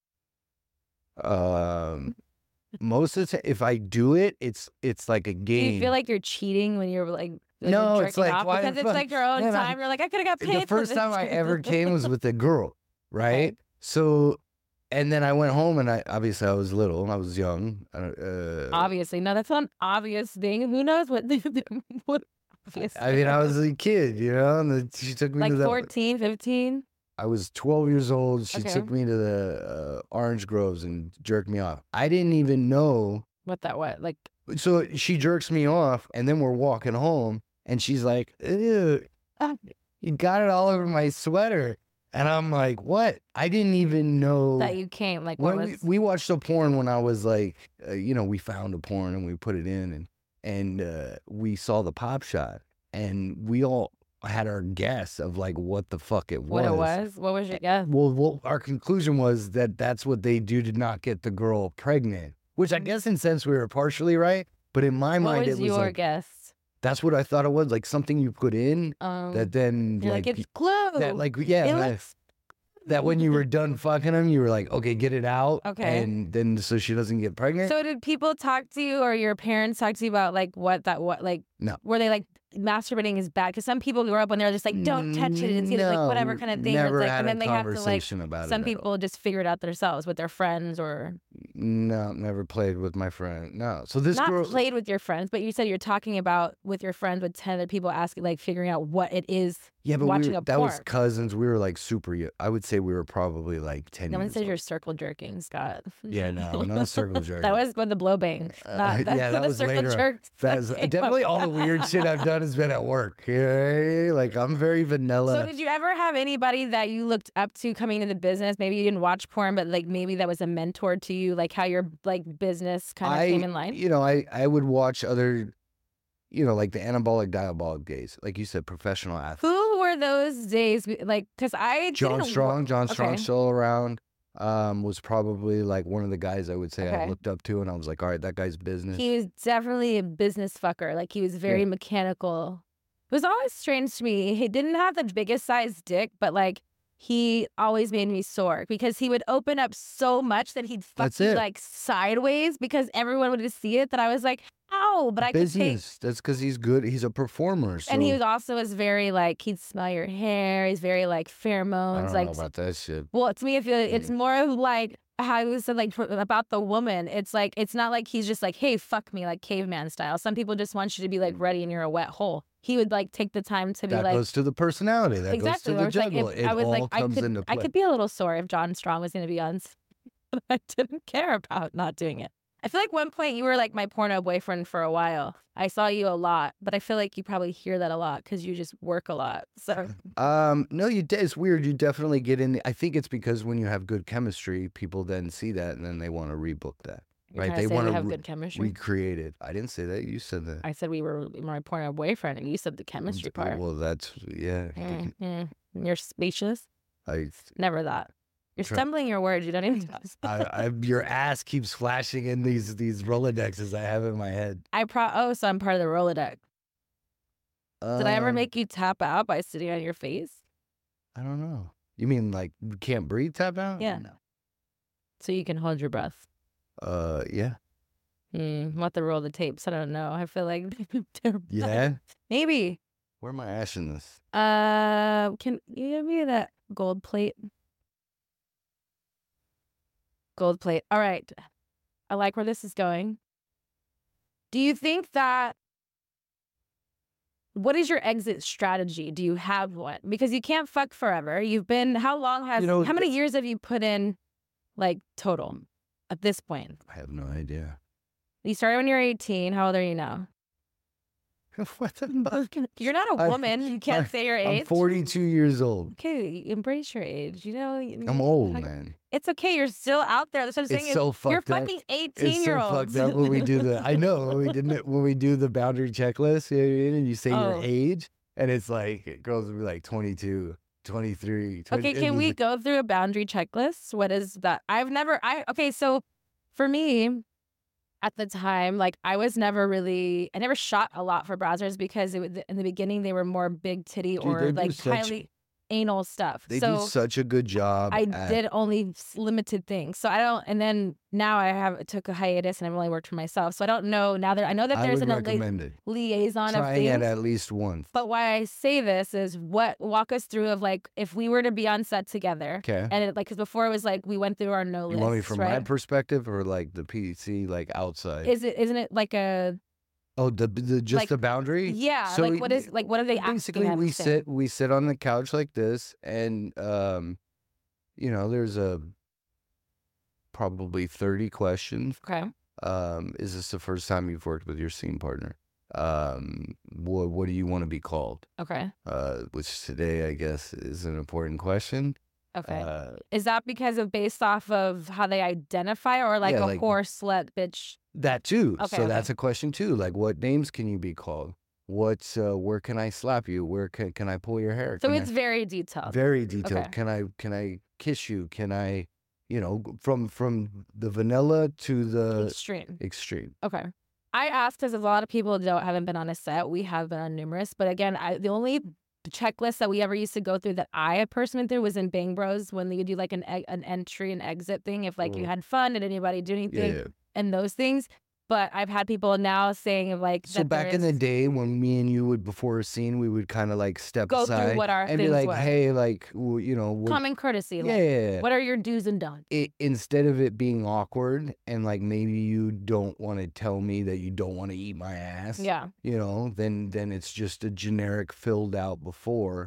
Um, most of the time, if I do it, it's it's like a Do game. you feel like you're cheating when you're like, like No, you're it's jerking like, off? why the Because it's fuck- like your own Man, I- time. You're like, I could have got paid. the for first this time I shit. ever came was with a girl, right? So, and then I went home and I obviously I was little, I was young. I don't- Uh, Obviously, no, that's not an obvious thing. Who knows what? what? Obvious. I mean, I was a kid, you know, and the, she took me like to the. fourteen, fifteen. I was twelve years old. She Okay. took me to the uh, orange groves and jerked me off. I didn't even know. What that? What? Like, So she jerks me off, and then we're walking home, and she's like, "Ew, Ah. you got it all over my sweater," and I'm like, "What?" I didn't even know that you came. Like, what when was? we, we watched a porn when I was like, uh, you know, we found a porn and we put it in, and and uh, we saw the pop shot, and we all had our guess of like what the fuck it was. what it was? What was your guess? Well, well, our conclusion was that that's what they do to not get the girl pregnant, which I guess in a sense we were partially right, but in my What mind was it was your like, guess? that's what I thought it was, like something you put in Um, that then you're like, like, it's glue. that like yeah It that, looks- that when you were done fucking him, you were like, okay, get it out, Okay. and then so she doesn't get pregnant. So did people talk to you, or your parents talk to you about like what that what like? No. Were they like masturbating is bad? Because some people grow up when they're just like, don't touch it. It's either like whatever No, kind of thing. Never it's like, had and then a they have to like. conversation about Some it at all. people just figure it out themselves with their friends, or No, never played with my friend. No, so this not girl. played with your friends, but you said you're talking about with your friends with ten other people asking, like figuring out what it is. Yeah, but we watching were, a that was porn. cousins. We were like super. yo- I would say we were probably like ten. No one years says old. you're circle jerking, Scott. Yeah, no, not circle jerking. That was when the blow bang. Uh, Not, that's yeah, when that the was circle later. jerk. That's came definitely all the about. weird shit I've done has been at work. Okay? Like I'm very vanilla. So did you ever have anybody that you looked up to coming into the business? Maybe you didn't watch porn, but like maybe that was a mentor to you, like how your like business kind of I, came in line? you know, I I would watch other, you know, like the anabolic diabolic days, like you said, professional athletes. Who were those days? Like, because I John didn't Strong, John okay. Strong still around. Um, was probably like one of the guys I would say I Okay. looked up to, and I was like, all right, that guy's business. He was definitely a business fucker. Like he was very mechanical. It was always strange to me. He didn't have the biggest size dick, but like he always made me sore because he would open up so much that he'd fuck That's you it. like sideways because everyone would see it. That I was like, ow! But I could take. business. That's because he's good. He's a performer. So And he was also was very like he'd smell your hair. He's very like I pheromones. don't like know about that shit. well, to me, I feel it's more of like how you said like for- about the woman. It's like it's not like he's just like, hey, fuck me, like caveman style. Some people just want you to be like ready and you're a wet hole. He would like take the time to be That like goes to the personality. That exactly. goes where to it's the like, juggle. if- it I was all like, I comes could, into play. I could be a little sore if John Strong was going to be on. s- But I didn't care about not doing it. I feel like one point you were like my porno boyfriend for a while. I saw you a lot, but I feel like you probably hear that a lot because you just work a lot. So Um, no, you. de- It's weird. You definitely get in. The, I think it's because when you have good chemistry, people then see that and then they want to rebook that. you're Right? trying They to say want we to have re- good chemistry. recreate it. I didn't say that. You said that. I said we were my porno boyfriend, and you said the chemistry part. Well, that's yeah. Mm, mm. You're speechless. I, Never that. You're Try- stumbling your words. You don't even. I, I, your ass keeps flashing in these these Rolodexes I have in my head. I pro. Oh, so I'm part of the Rolodex. Did I ever Um, make you tap out by sitting on your face? I don't know. You mean like you can't breathe? Tap out? Yeah. No. So you can hold your breath. Uh, yeah. Hmm. What the roll of the tapes? I don't know. I feel like terrible. Yeah. Maybe. Where am I ashing this? Uh, can you give me that gold plate? Gold plate. All right. I like where this is going. Do you think that, what is your exit strategy? Do you have one? Because you can't fuck forever. You've been, how long has, You know, how many years have you put in, like, total at this point? I have no idea. You started when you were eighteen. How old are you now? What the fuck? You're not a I- woman. You can't I- say your age. I'm forty-two years old. Okay, embrace your age. You know, I'm old, man. It's okay. You're still out there. That's what I'm saying. It's so fucked You're up. fucking eighteen It's year so olds. fucked up when we do the. I know when we didn't when we do the boundary checklist, you know what I mean? And you say Oh. your age, and it's like girls will be like twenty-two, twenty-three. twenty, Okay, can we go through a boundary checklist? What is that? I've never. I okay. So for me, at the time, like I was never really. I never shot a lot for browsers because it, was- in the beginning they were more big titty Dude, or they do like such- highly anal stuff. They so do such a good job. I at- did only s- limited things. So I don't, and then now I have took a hiatus and I've only worked for myself. So I don't know now that I know that I there's would an li- recommend it. liaison of Trying things. it at least once. But why I say this is what walk us through of like if we were to be on set together, Okay. and it, like because before it was like we went through our no You list. want me from my right? perspective or like the P C, like outside? Is it isn't it like a oh, the, the just like- the boundary. yeah? So like we- what is like what are they Basically, asking? we us to? sit we sit on the couch like this, and um, you know, there's a probably thirty questions. Okay. Um, is this the first time you've worked with your scene partner? Um, what what do you want to be called? Okay. Uh, which today I guess is an important question. Okay. Uh, Is that because of based off of how they identify or like Yeah, a like- whore slut bitch? that too. Okay, so okay. that's a question too. Like, what names can you be called? What's uh, where can I slap you? Where can can I pull your hair? So Can it's I, very detailed. very detailed. Okay. Can I can I kiss you? Can I, you know, g- from from the vanilla to the Extreme. extreme. Okay. I asked because a lot of people don't haven't been on a set. We have been on numerous, but again, I, the only checklist that we ever used to go through that I personally went through was in Bang Bros when you do like an e- an entry and exit thing. If like you Mm. had fun, did anybody do Yeah, anything, yeah. and those things. But I've had people now saying like So that back there in the is- day when me and you would before a scene, we would kind of like step Go through aside what our and be things like, were. hey, like w- you know, what, common courtesy. yeah, Like, yeah, yeah. what are your do's and don'ts? It, instead of it being awkward and like maybe you don't want to tell me that you don't want to eat my ass, Yeah. you know, then then it's just a generic filled out before,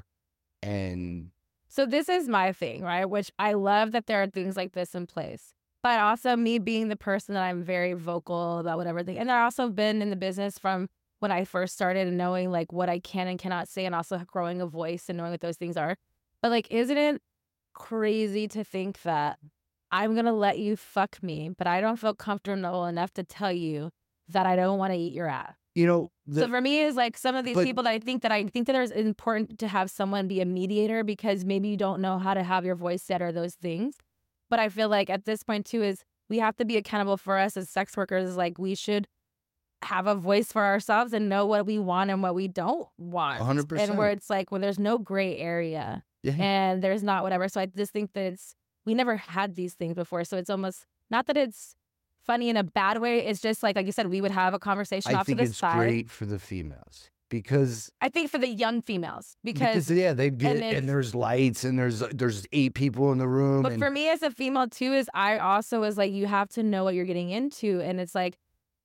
and So this is my thing, right? Which I love that there are things like this in place. But also me being the person that I'm very vocal about whatever thing. And I also been in the business from when I first started and knowing like what I can and cannot say and also growing a voice and knowing what those things are. But like, isn't it crazy to think that I'm going to let you fuck me, but I don't feel comfortable enough to tell you that I don't want to eat your ass? you know, the, So for me, is like some of these but- people that I think that I think that it's important to have someone be a mediator because maybe you don't know how to have your voice set or those things. But I feel like at this point too is we have to be accountable for us as sex workers. Like we should have a voice for ourselves and know what we want and what we don't want. one hundred percent. And where it's like when there's no gray area yeah. and there's not whatever. So I just think that it's we never had these things before. So it's almost not that it's funny in a bad way. It's just like like you said, we would have a conversation I off to think the it's side. great for the females because I think for the young females because because, yeah, they get it's- and there's lights and there's there's eight people in the room. but and for me as a female too is I also was like you have to know what you're getting into, and it's like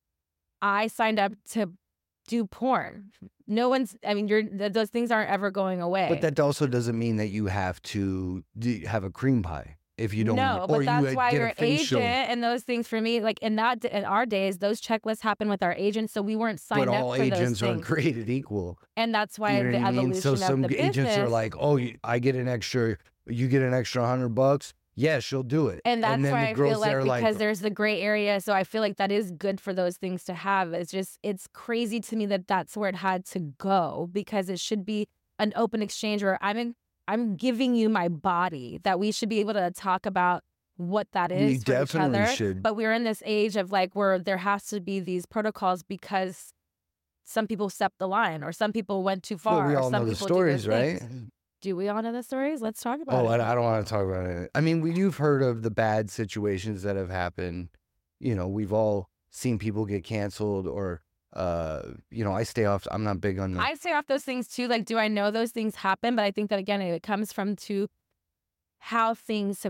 I signed up to do porn. No one's. I mean, you're th- those things aren't ever going away. But that also doesn't mean that you have to do, have a cream pie if you don't. No, or but you that's uh, why get a your facial. agent and those things for me, like in that in our days, those checklists happen with our agents, so we weren't signed But up all for agents those aren't things. created equal. And that's why You know the what I mean? evolution So some of the agents business. are like, "Oh, you- I get an extra. You get an extra hundred bucks. Yeah, she'll do it." And that's then why the I girls feel like there are because like, there's the gray area, so I feel like that is good for those things to have. It's just it's crazy to me that that's where it had to go because it should be an open exchange where I'm in, I'm giving you my body that we should be able to talk about what that We is for each definitely other. should. But we're in this age of like where there has to be these protocols because some people stepped the line or some people went too well, far. we or all some know the people do stories, those right? things. Do we all know the stories? Let's talk about Oh, it. I, I don't want to talk about it. I mean, we, you've heard of the bad situations that have happened. You know, we've all seen people get canceled or, uh, you know, I stay off. I'm not big on the. I stay off those things too. Like, do I know those things happen? But I think that again, it comes from to how things have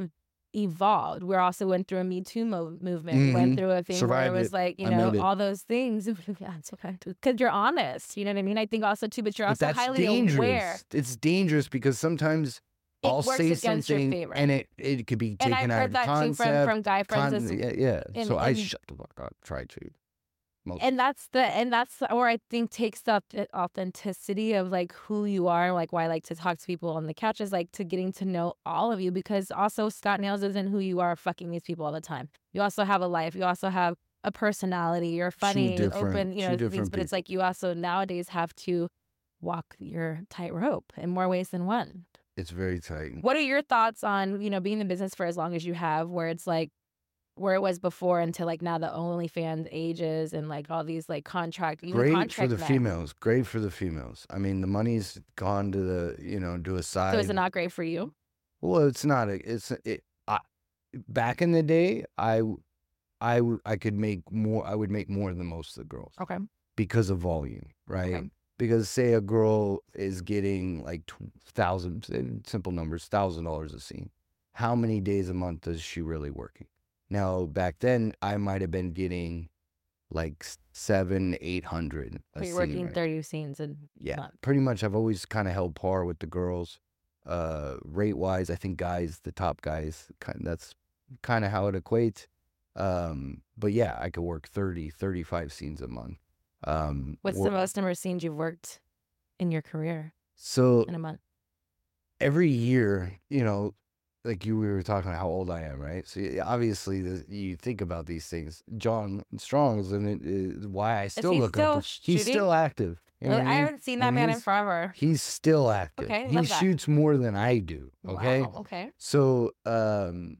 evolved. We also went through a Me Too mo- movement. We went Mhm. through a thing Survived where it was it. like, you I know, made it. all those things. Yeah, it's okay. Because you're honest. You know what I mean? I think also, too, but you're But also that's highly dangerous. aware. It's dangerous because sometimes It I'll works say against your something favor. and it, it could be And taken I've out heard of that too concept. from, from guy friends. con- as, yeah, yeah. and- so I and- shut the fuck up. Try to. Most and that's the and that's where I think takes up the authenticity of like who you are, like why I like to talk to people on the couch is like to getting to know all of you, because also Scott Nails isn't who you are fucking these people all the time. You also have a life. You also have a personality. You're funny, different- open, you two know, things. different But it's like you also nowadays have to walk your tightrope in more ways than one. It's very tight. What are your thoughts on, you know, being in business for as long as you have, where it's like where it was before until like now the OnlyFans ages and like all these like contract, even Great contract for the men. females. Great for the females. I mean, the money's gone to the, you know, to a side. So is it not great for you? Well, it's not. A, it's it. I, back in the day, I, I, w- I could make more. I would make more than most of the girls Okay. because of volume, right? Okay. Because say a girl is getting like tw- thousand, in simple numbers, thousand dollars a scene. How many days a month is she really working? Now, back then, I might have been getting like s- seven, eight hundred. a But you're scene, working right? thirty scenes a Yeah, month. pretty much. I've always kind of held par with the girls, uh, rate wise. I think guys, the top guys, kind that's kind of how it equates. Um, but yeah, I could work thirty, thirty-five scenes a month. Um, What's wor- the most number of scenes you've worked in your career so in a month? every year, you know, like you we were talking about how old I am, right? So y- obviously, the, you think about these things. John Strong is, in it, is why I still he look still up. to- He's shooting? still active. You know Really? what I I mean? haven't seen that And man in he's- forever. He's still active. Okay, he love that. shoots more than I do. Okay. Wow, okay. So, um,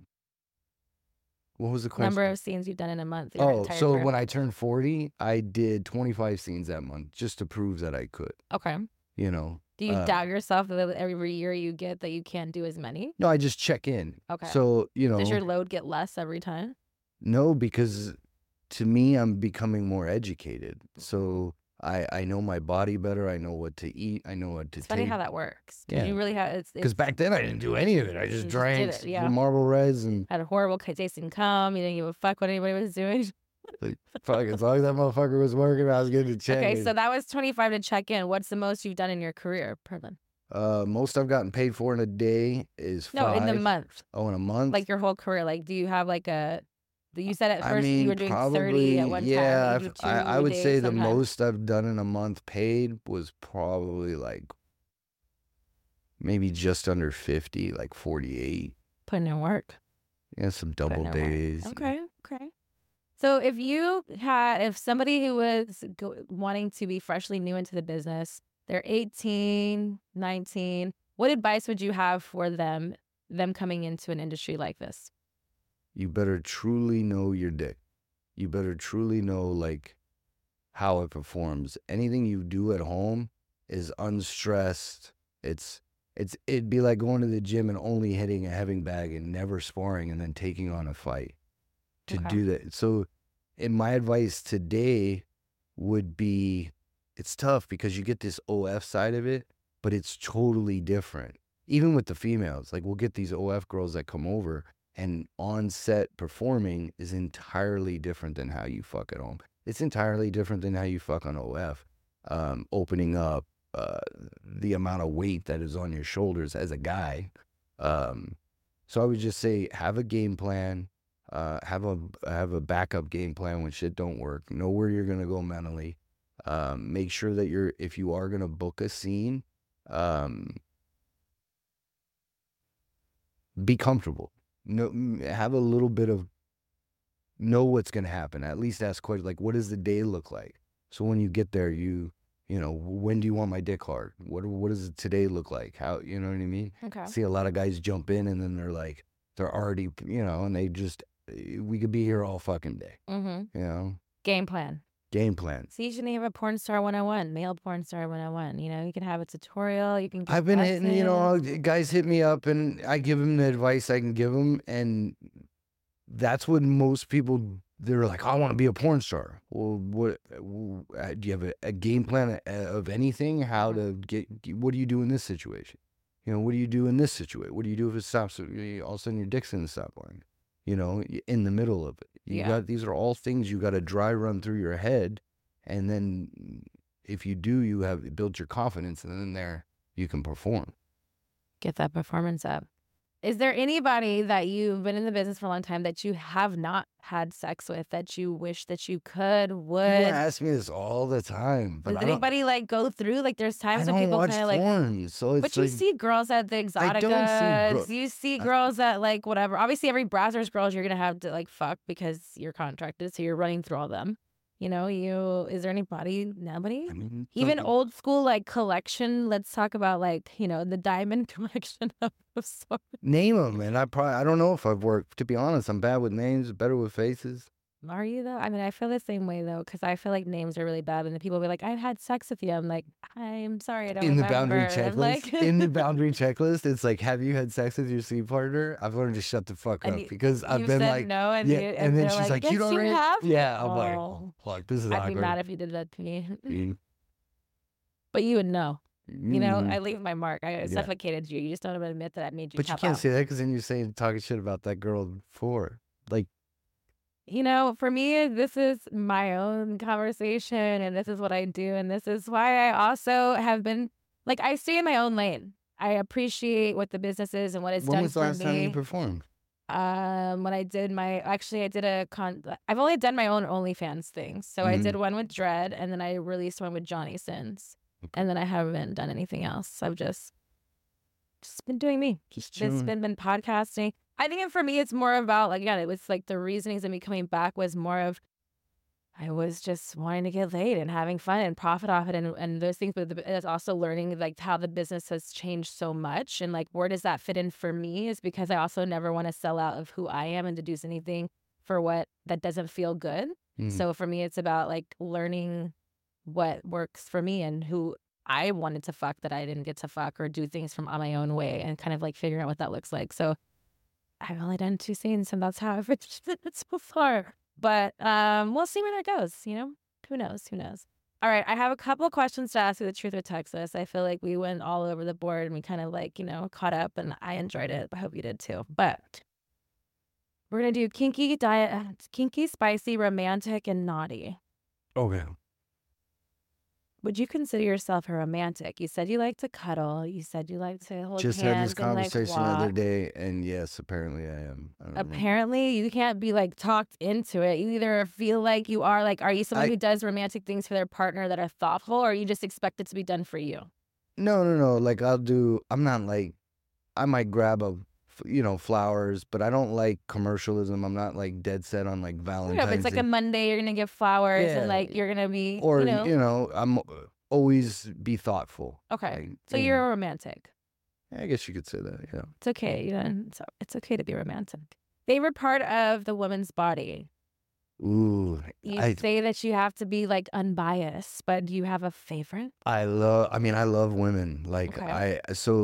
what was the question? Number of scenes you've done in a month. your Oh, entire so career. when I turned forty, I did twenty-five scenes that month just to prove that I could. Okay. You know. Do you uh, doubt yourself that every year you get that you can't do as many? No, I just check in. Okay. So you know. Does your load get less every time? No, because to me, I'm becoming more educated. So I I know my body better. I know what to eat. I know what to It's take. funny how that works. 'Cause Yeah. You really have. It's, Because it's back then I didn't do any of it. I just just did drank it, yeah. the Marble Reds and had a horrible taste and come. You didn't give a fuck what anybody was doing. fuck. As long as that motherfucker was working, I was getting a check. Okay, so that was twenty-five to check in. What's the most you've done in your career, Perlin? Uh, most I've gotten paid for in a day is No, five. in the month, Oh, in a month. like your whole career. Like, do you have like a? You said at I first mean, you were doing probably, thirty at one yeah, time. I've- You do two I, I would days say the sometimes. most I've done in a month paid was probably like maybe just under fifty, like forty-eight. Putting in work. Yeah, some Putting double in work. days. Okay, okay. So if you had, if somebody who was go, wanting to be freshly new into the business, they're eighteen, nineteen, what advice would you have for them, them coming into an industry like this? You better truly know your dick. You better truly know like how it performs. Anything you do at home is unstressed. It's it's it'd be like going to the gym and only hitting a heavy bag and never sparring and then taking on a fight to Okay. do that. So, and my advice today would be, it's tough because you get this O F side of it, but it's totally different. Even with the females, like we'll get these O F girls that come over, and on set performing is entirely different than how you fuck at home. It's entirely different than how you fuck on O F. Um, opening up, uh, the amount of weight that is on your shoulders as a guy. Um, so I would just say have a game plan, uh, have a have a backup game plan when shit don't work. Know where you're gonna go mentally. Um, make sure that you're if you are gonna book a scene, um, be comfortable. No, have a little bit of know what's gonna happen. At least ask questions like, what does the day look like? So when you get there, you you know, when do you want my dick hard? What what does today look like? How you know what I mean? Okay. See a lot of guys jump in and then they're like they're already you know, and they just we could be here all fucking day. Mm-hmm. You know, Game plan. game plan. So you shouldn't have a porn star one oh one, male porn star one oh one. You know, you can have a tutorial. You can. Give I've been hitting, you lessons. know, guys hit me up and I give them the advice I can give them, and that's what most people. They're like, I want to be a porn star. Well, what uh, do you have a, a game plan of anything? How to get? What do you do in this situation? You know, what do you do in this situation? What do you do if it stops? All of a sudden your dick's in the stop line, you know, in the middle of it. You Yeah. got, these are all things you got to dry run through your head. And then if you do, you have it builds your confidence, and then there you can perform. Get that performance up. Is there anybody that you've been in the business for a long time that you have not had sex with that you wish that you could, would? People ask me this all the time. But Does I don't, anybody like go through like there's I times when don't people watch kind of like porn, so it's but you like, see girls at the I don't see Exoticas. gro- You see I- girls at like whatever. Obviously, every Brazzers girls you're gonna have to like fuck because you're contracted, so you're running through all them. You know, you is there anybody? Nobody. I mean, Even some- old school like collection. Let's talk about like you know the diamond collection of, of sorts. name them, and I probably I don't know if I've worked. To be honest, I'm bad with names, better with faces. Are you though? I mean, I feel the same way though, because I feel like names are really bad, and then people be like, "I've had sex with you." I'm like, I'm sorry, I don't In the remember. boundary I'm checklist, like, in the boundary checklist, it's like, have you had sex with your sleep partner? I've learned to shut the fuck And up you- because I've you been said like, no, and yeah, you, and, and then they're she's like, "Yes, you don't you really, have." yeah. I'm like, Oh. oh, fuck, this is I'd awkward. be mad if you did that to me, Mm, but you would know. You know, mm. I leave my mark. I Yeah. suffocated you. You just don't want to admit that I made you. But you tap can't out. say that because then you're saying talking shit about that girl before. Like, You know, for me, this is my own conversation, and this is what I do, and this is why I also have been like I stay in my own lane. I appreciate what the business is and what it's when done was the for last time you me. performed? Um, when I did my actually, I did a con. I've only done my own OnlyFans things, so I Mhm. did one with Dread, and then I released one with Johnny Sins, Okay. and then I haven't done anything else. I've just just been doing me. Just Just chilling. been been podcasting. I think for me, it's more about like again, it was like the reasonings of me coming back was more of I was just wanting to get laid and having fun and profit off it and and those things. But the- it's also learning like how the business has changed so much and like where does that fit in for me is because I also never want to sell out of who I am and deduce anything for what that doesn't feel good. Mm. So for me, it's about like learning what works for me and who I wanted to fuck that I didn't get to fuck or do things from on my own way and kind of like figuring out what that looks like. So I've only done two scenes and that's how I've reached it so far. But um, we'll see where that goes, you know? Who knows? Who knows? All right, I have a couple of questions to ask you, the truth or Texas. I feel like we went all over the board and we kind of like, you know, caught up and I enjoyed it. I hope you did too. But we're going to do kinky, diet, kinky, spicy, romantic, and naughty. Okay. Would you consider yourself a romantic? You said you like to cuddle. You said you like to hold Just had hands this and like conversation the other walk. day, and yes, apparently I am. I don't know. Apparently, you can't be like talked into it. You either feel like you are like, are you someone I- who does romantic things for their partner that are thoughtful, or you just expect it to be done for you? No, no, no. Like I'll do. I'm not like. I might grab a, f- you know, flowers, but I don't like commercialism. I'm not like dead set on like Valentine's. Yeah, but it's like a Day. Monday, you're gonna give flowers, Yeah. and like you're gonna be, or you know, I'm uh, always be thoughtful. okay. Like, So you you're know, a romantic. I guess you could say that. Yeah. It's okay. You know, so it's okay to be romantic. Favorite part of the woman's body? Ooh, You I say that you have to be like unbiased, but do you have a favorite? I love. I mean, I love women. Like Okay. I so.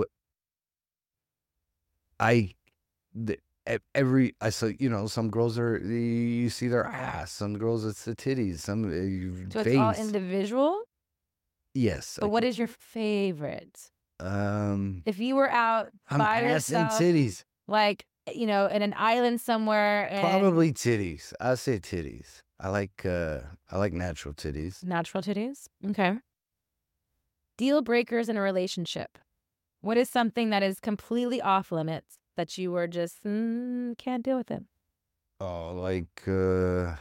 I, the, e- every I so you know some girls are you- you see their ass. Some girls it's the titties. Some uh, you- So it's face. all individual. Yes. But I- what is your favorite? Um. If you were out I'm by ass and yourself, titties. like you know, in an island somewhere, and Probably titties. I say titties. I like uh I like natural titties. natural titties. Okay. Deal breakers in a relationship. What is something that is completely off limits that you were just mm, can't deal with it? Oh, like uh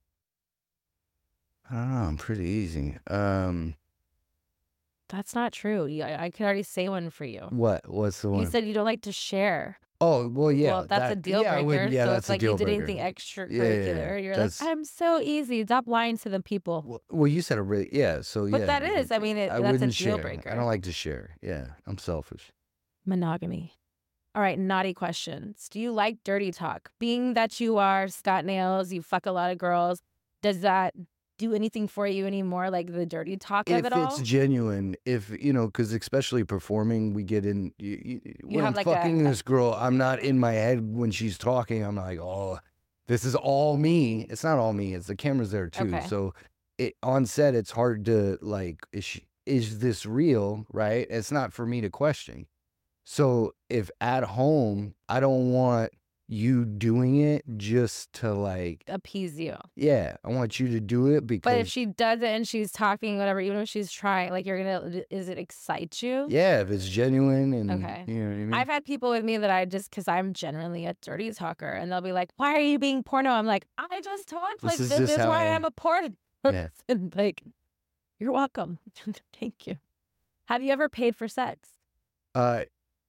I don't know, I'm pretty easy. Um That's not true. You- I, I could already say one for you. what? What's the one? You said you don't like to share. Oh, well, yeah. well, that's a that- deal yeah, I breaker. would- yeah, so that's it's a like deal you did breaker. anything Yeah, extracurricular. yeah, yeah. You're That's- like, I'm so easy. Stop lying to the people. Well, well, you said a really yeah, so But yeah. that is, I mean, it, I that's a wouldn't deal share. breaker. I don't like to share. Yeah, I'm selfish. Monogamy. All right, naughty questions. Do you like dirty talk? Being that you are Scott Nails, you fuck a lot of girls, does that do anything for you anymore, like the dirty talk of If it it's all? genuine, if you know, because especially performing, we get in. You, you, when have I'm like a- fucking this girl, I'm not in my head when she's talking. I'm like, oh, this is all me. It's not all me. It's the camera's there too. Okay. So it on set, it's hard to like, is she, is this real? Right? It's not for me to question. So if at home, I don't want you doing it just to like appease you. Yeah, I want you to do it because. But if she does it and she's talking, whatever, even if she's trying, like you're gonna, is it excite you? Yeah, if it's genuine and okay. You know what I mean? I've had people with me that I just, because I'm generally a dirty talker, and they'll be like, "Why are you being porno?" I'm like, "I just told This like is this just is how why I am." I'm a porno." Yeah. And like, you're welcome. Thank you. Have you ever paid for sex? Uh,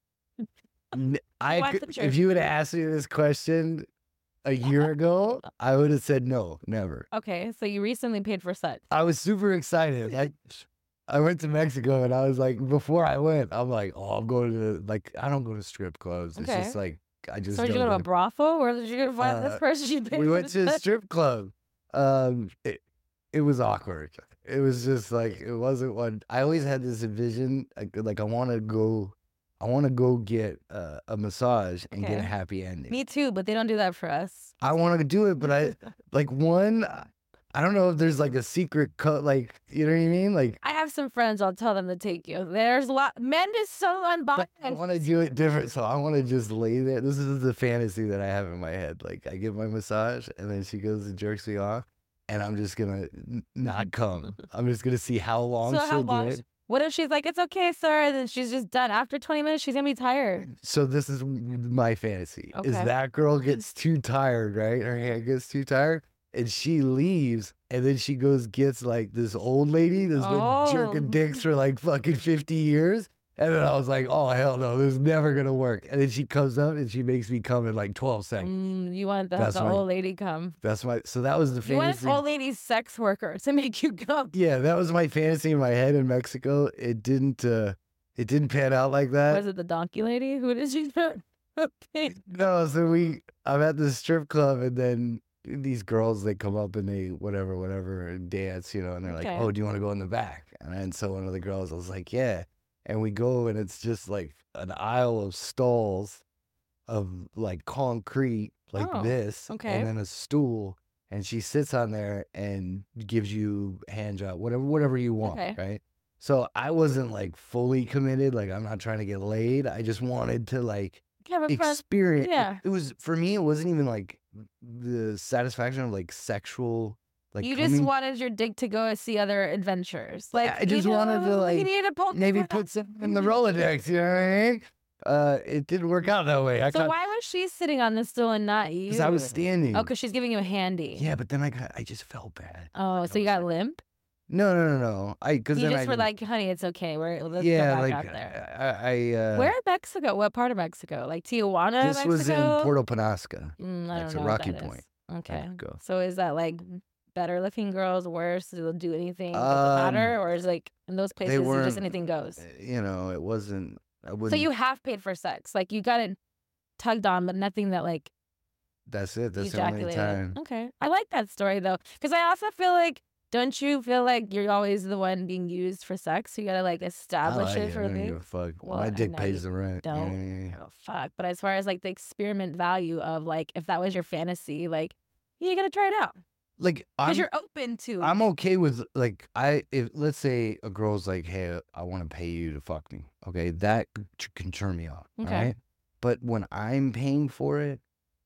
n- I What's could, the truth? if you would have asked me this question a year ago, I would have said no, never. Okay, so you recently paid for sex. I was super excited. I, I went to Mexico and I was like, before I went, I'm like, oh, I'm going to, like, I don't go to strip clubs. It's Okay. just like, I just So did you don't go to a go- brothel, or did you find this Uh, person you paid We for went to a sex? strip club. Um, it, it was awkward. It was just like, it wasn't one. I always had this vision, like, like I want to go, I want to go get uh, a massage and get a Okay. happy ending. Me too, but they don't do that for us. I want to do it, but I, like, one, I don't know if there's like a secret cut, like, you know what I mean? Like, I have some friends. I'll tell them to take you. There's a lot. Men is so but I unbiased. want to do it different. So I want to just lay there. This is the fantasy that I have in my head. Like, I get my massage and then she goes and jerks me off. And I'm just going to not come. I'm just going to see how long So she'll how do long? it. What if she's like, "It's okay, sir," and then she's just done. After twenty minutes, she's gonna be tired. So this is my fantasy. Is Okay. that girl gets too tired, right? Her hand gets too tired, and she leaves, and then she goes gets like this old lady that's been Oh. jerking dicks for like fucking fifty years. And then I was like, oh hell no, this is never gonna work. And then she comes up and she makes me come in like twelve seconds. Mm, you want to have That's the my- old lady come. That's my. So that was the You want fantasy. an old lady sex worker to make you come. Yeah, that was my fantasy in my head in Mexico. It didn't. uh It didn't pan out like that. Was it the donkey lady? Who did she put? Okay. No, so we, I'm at the strip club, and then these girls, they come up and they whatever, whatever, and dance, you know, and they're like, Okay. oh, do you want to go in the back? And then so one of the girls, I was like, yeah. And we go, and it's just like an aisle of stalls of like concrete, like Oh, this, okay. and then a stool, and she sits on there and gives you hand job, whatever, whatever you want, Okay. right? So I wasn't like fully committed, like I'm not trying to get laid. I just wanted to like Have a fun. experience. Yeah. It was for me. It wasn't even like the satisfaction of like sexual. Like You just coming- wanted your dick to go see other adventures. Like I just you wanted to, know, like, you need to pull maybe put something in the Rolodex. You know what I mean? Uh, it didn't work out that way. I So why was she sitting on the stool and not you? because I was standing. Oh, because she's giving you a handy. Yeah, but then I got, I just felt bad. Oh, so you got limp? No, no, no, no. I because You then just I were like, honey, it's okay. We're let's yeah, go back like out there. I, I uh, Where in Mexico? What part of Mexico? Like Tijuana, this Mexico? was in Puerto Penasco. Mm, I That's don't a know what Rocky that is. Point, Okay. Mexico. So is that like better looking girls, worse? Do they do anything? Does it Um, matter? Or is like in those places, you just weren't- anything goes? You know, it wasn't. I wouldn't. So you have paid for sex. Like you got it tugged on, but nothing that like That's it. That's the only ejaculated. time. Okay. I like that story though. Because I also feel like, don't you feel like you're always the one being used for sex? You gotta like I establish like it for I don't me. give a fuck. Well, My I dick know pays you the rent. you know what I don't. mean? Oh, fuck. But as far as like the experiment value of like, if that was your fantasy, like, you gotta try it out. Like Because I'm, you're open to I'm okay with like I if let's say a girl's like, hey, I want to pay you to fuck me. Okay, that c- can turn me off. Okay. Right. But when I'm paying for it,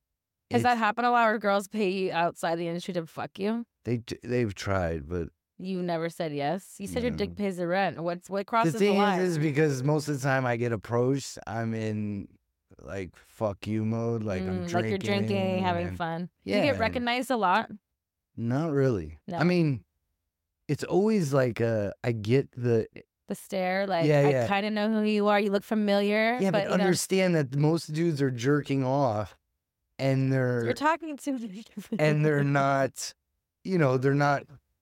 Has that it's- happened a lot where girls pay you outside the industry to fuck you? They d- they've tried, but You never said yes. You said your dick No. pays the rent. What's what the crosses the, thing line? is, is because most of the time I get approached, I'm in like fuck you mode, like I'm Mm, drinking, like you're drinking, having and- fun. Yeah, You get and- recognized a lot. Not really. No. I mean, it's always like uh, I get the The stare, like Yeah, I yeah. kind of know who you are. You look familiar. yeah, but, but, you know, understand that most dudes are jerking off, and they're you're talking to me. and they're not, you know, they're not.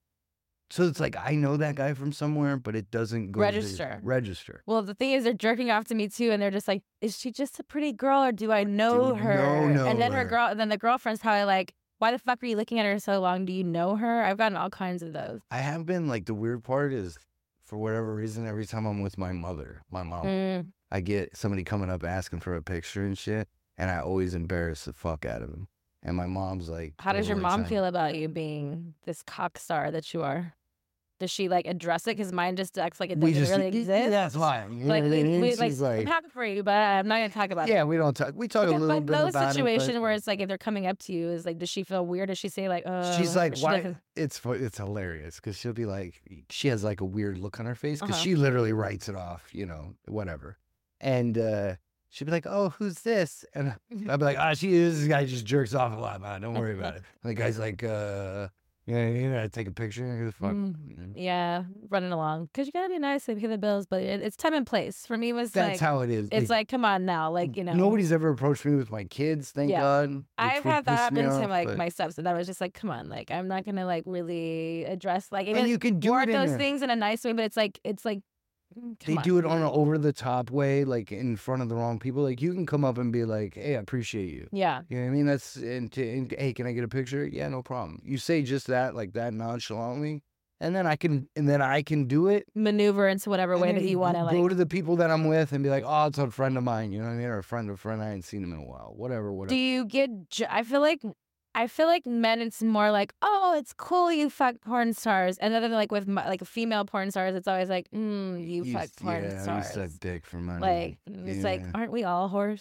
So it's like I know that guy from somewhere, but it doesn't go to Register. register. Well, the thing is, they're jerking off to me too, and they're just like, "Is she just a pretty girl, or do I know you her?" know and then her her? girl, and then the girlfriend's probably like, "Why the fuck are you looking at her so long? Do you know her?" I've gotten all kinds of those. I have been like the weird part is, for whatever reason, every time I'm with my mother, my mom, Mm. I get somebody coming up asking for a picture and shit, and I always embarrass the fuck out of them. And my mom's like, How does your "Oh, mom it's feel about you being this cock star that you are? does she like address it? Because mine just acts like it We doesn't just really exist. that's why. You know Like, what I we, mean? we, like, She's like, I'm happy for you, but I'm not gonna talk about it. yeah, we don't talk. We talk Okay, a little but bit no about situation it. But where it's like if they're coming up to you, is like, does she feel weird? Does she say like, uh? she's like, she why? doesn't- It's fu- it's hilarious because she'll be like, she has like a weird look on her face because Uh-huh. she literally writes it off, you know, whatever. And uh, she'll be like, oh, who's this? And I'll be like, ah, she is. This guy just jerks off a lot, man. Don't worry about it. And the guy's like, uh, yeah, you know, take a picture. Who the fuck? Mm, yeah, running along because you gotta be nice and pay the bills, but it, it's time and place. For me, it was That's like, how it is. it's like, come on now, like you know, Nobody's ever approached me with my kids, thank Yeah. God. which I've would had that piss me happen to off, like but- my stepson. That was just like, come on, like I'm not gonna like really address like And even you can do word it in those a- things in a nice way, but it's like it's like mm, They come on. do it on an over the top way, like in front of the wrong people. Like you can come up and be like, "Hey, I appreciate you." Yeah, You know what I mean? That's and, to, and hey, can I get a picture? Yeah, no problem. You say just that, like that nonchalantly, and then I can and then I can do it. maneuver into whatever and way then that you want to go like. to the people that I'm with and be like, "Oh, it's a friend of mine." You know what I mean? Or a friend of a friend I ain't seen him in a while. Whatever, whatever. Do you get? ju- I feel like. I feel like men, it's more like, oh, it's cool you fuck porn stars, and then like with my, like female porn stars, it's always like, mm, you, fuck s- porn yeah, stars. you suck dick for money. Like it's like, Yeah. aren't we all whores?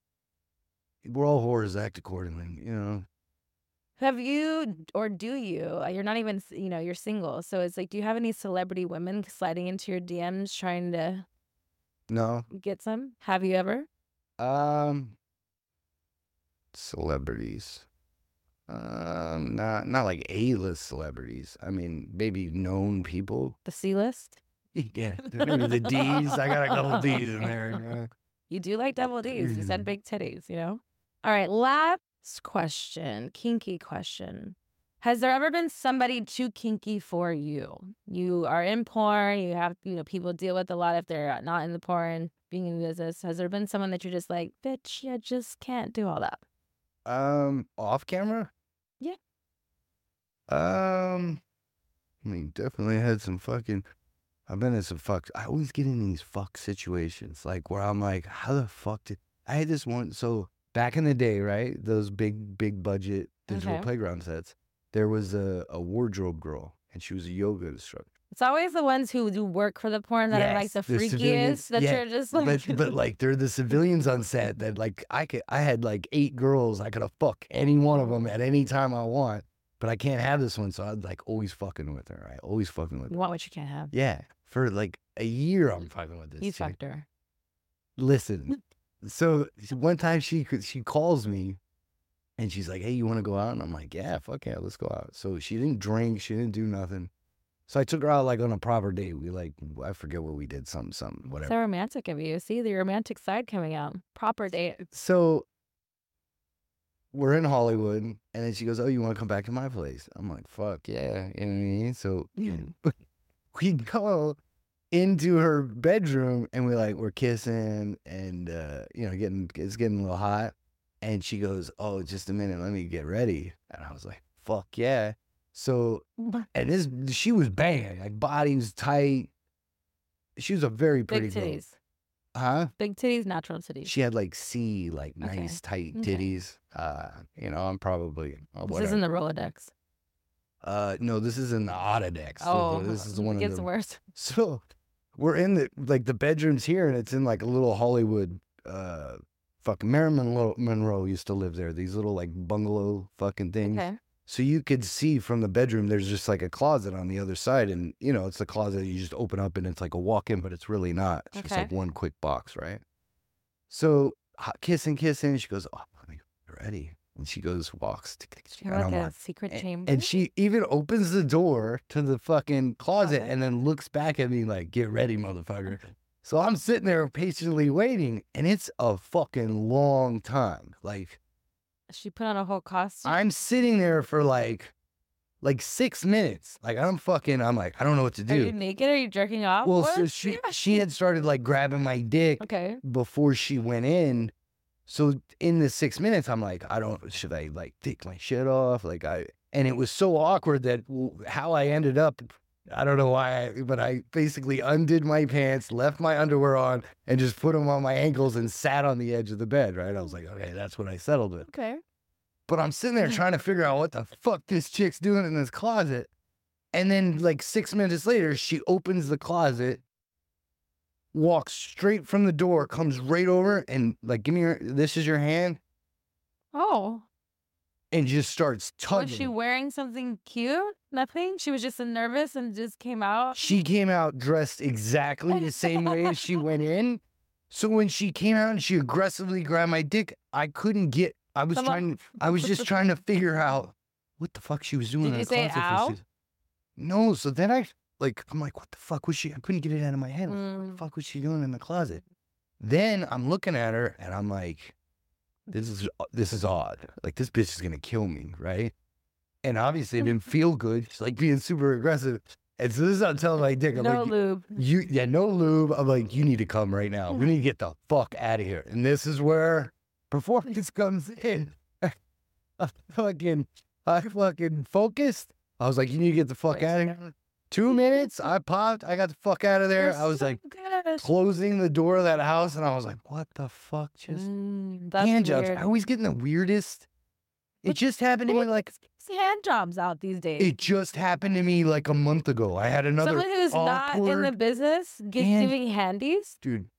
We're all whores. Act accordingly. You know. Have you or do you? uh, You're not even, s- you know, you're single, so it's like, do you have any celebrity women sliding into your D Ms trying to No. get some? Have you ever? Um. Celebrities. Um, not not like A-list celebrities. I mean, maybe known people. The C list? Yeah, maybe the D's. I got a couple D's in there. you know. You do like double D's. You Mm. said big titties, you know? All right, last question, kinky question. Has there ever been somebody too kinky for you? You are in porn, you have, you know, people deal with a lot if they're not in the porn, being in business. Has there been someone that you're just like, bitch, you just can't do all that? Um, off camera. Yeah. Um, I mean, definitely had some fucking. I've been in some fuck. I always get in these fuck situations, like where I'm like, how the fuck did I had this one? So back in the day, right? Those big, big budget digital Okay. playground sets. There was a, a wardrobe girl, and she was a yoga instructor. It's always the ones who do work for the porn that are like Yes, the the civilians- freakiest that yeah, you're just like, But but like they're the civilians on set that like I could I had like eight girls I could have fuck any one of them at any time I want, but I can't have this one, so I'd like always fucking with her. I always fucking with you her. want what you can't have. Yeah, for like a year I'm fucking with this. You chick. fucked her. Listen, so one time she she calls me, and she's like, "Hey, you want to go out?" And I'm like, "Yeah, fuck yeah, let's go out." So she didn't drink, she didn't do nothing. So I took her out like on a proper date. We like I forget what we did, something something whatever. So romantic of you. See the romantic side coming out. Proper date. So we're in Hollywood, and then she goes, "Oh, you want to come back to my place?" I'm like, "Fuck yeah," you know what I mean? So we go into her bedroom, and we like we're kissing, and uh, you know, getting it's getting a little hot. And she goes, "Oh, just a minute, let me get ready." And I was like, "Fuck yeah!" So and this she was banging, like body was tight. She was a very pretty Big girl, titties. huh? Big titties, natural titties. She had like C, like Okay. nice tight Okay. titties. Uh, you know, I'm probably uh, This whatever. isn't the Rolodex. uh, no, this is in the Autodex. So Oh, this is the one it of gets them. worse. So we're in the like the bedrooms here, and it's in like a little Hollywood. Uh, fucking Marilyn Monroe, Monroe used to live there. These little like bungalow fucking things. Okay. So you could see from the bedroom, there's just like a closet on the other side. And, you know, it's a closet you just open up and it's like a walk in, but it's really not. It's just Okay. like one quick box, right? So hot kissing, kissing. She goes, "Oh, honey, you're ready." And she goes, walks. Do you and have I'm like a like- secret and, chamber? and she even opens the door to the fucking closet Okay. and then looks back at me like, "Get ready, motherfucker." So I'm sitting there patiently waiting, and it's a fucking long time. Like, She put on a whole costume. I'm sitting there for like, like six minutes. Like I'm fucking. I'm like, I don't know what to Are you do. naked? Are you jerking off? Well, What? so she she had started like grabbing my dick Okay. before she went in. So in the six minutes, I'm like, I don't. Should I like take my shit off? Like I. And it was so awkward that w- how I ended up. I don't know why, I, but I basically undid my pants, left my underwear on, and just put them on my ankles and sat on the edge of the bed, right? I was like, okay, that's what I settled with. Okay. But I'm sitting there trying to figure out what the fuck this chick's doing in this closet. And then like six minutes later, she opens the closet, walks straight from the door, comes right over and like, give me your, this is your hand. Oh. And just starts tugging. Was she wearing something cute? Nothing? She was just nervous and just came out? She came out dressed exactly the same way as she went in. So when she came out and she aggressively grabbed my dick, I couldn't get, I was Come trying, on. I was just trying to figure out what the fuck she was doing Did in you the say closet. ow? For six- No, so then I, like, I'm like, what the fuck was she, I couldn't get it out of my head. Like, what Mm. the fuck was she doing in the closet? Then I'm looking at her and I'm like, this is, this is odd. Like, this bitch is gonna kill me, right? And obviously it didn't feel good. She's like being super aggressive. And so this is how I'm telling my dick. I'm No like, lube. you, yeah, no lube. I'm like, you need to come right now. We need to get the fuck out of here. And this is where performance comes in. I fucking, I fucking focused. I was like, you need to get the fuck out of here. Two minutes, I popped. I got the fuck out of there. You're I was so like good. closing the door of that house, and I was like, what the fuck? Just Mm, that's hand jobs. weird. I always get in the weirdest. It But just happened to me like There's hand jobs out these days. it just happened to me like a month ago. I had another Someone who's not in the awkward- business get, hand- giving handies. dude.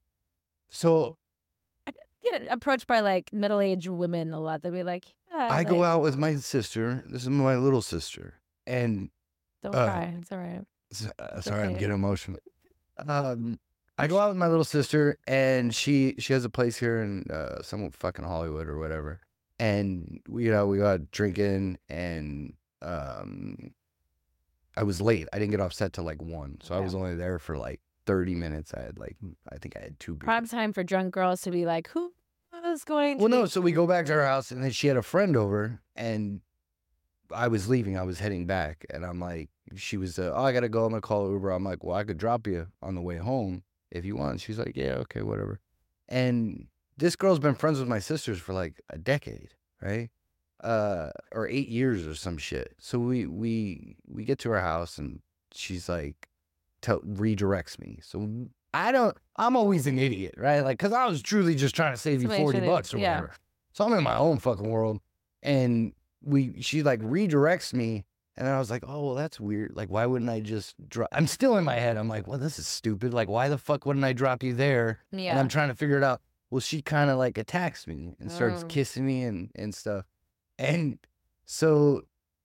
So I get approached by like middle-aged women a lot. They'll be like, yeah, I go like, out with my sister. This is my little sister, and Don't uh, cry. It's all right. s- uh, sorry, I'm okay. getting emotional. Um, I go out with my little sister, and she she has a place here in uh, some fucking Hollywood or whatever. And we, you know, we got drinking, and um, I was late. I didn't get off set till like one, so I Yeah. was only there for like thirty minutes. I had like, I think I had two beers. Prime time for drunk girls to be like, who is going to Well, no, be- so we go back to her house, and then she had a friend over, and I was leaving. I was heading back, and I'm like, she was, uh, oh, I gotta go. I'm gonna call Uber. I'm like, well, I could drop you on the way home if you want. She's like, yeah, okay, whatever. And this girl's been friends with my sisters for like a decade, right? Uh, or eight years or some shit. So we we we get to her house, and she's like, tell redirects me. So I don't. I'm always an idiot, right? Like, cause I was truly just trying to save you To make forty sure that- bucks or yeah. whatever. So I'm in my own fucking world, and we she like redirects me, and then I was like, oh well, that's weird. Like, why wouldn't I just drop? I'm still in my head. I'm like, well, this is stupid. Like, why the fuck wouldn't I drop you there? And Yeah. I'm trying to figure it out. Well, she kind of like attacks me and starts Mm. kissing me and and stuff, and so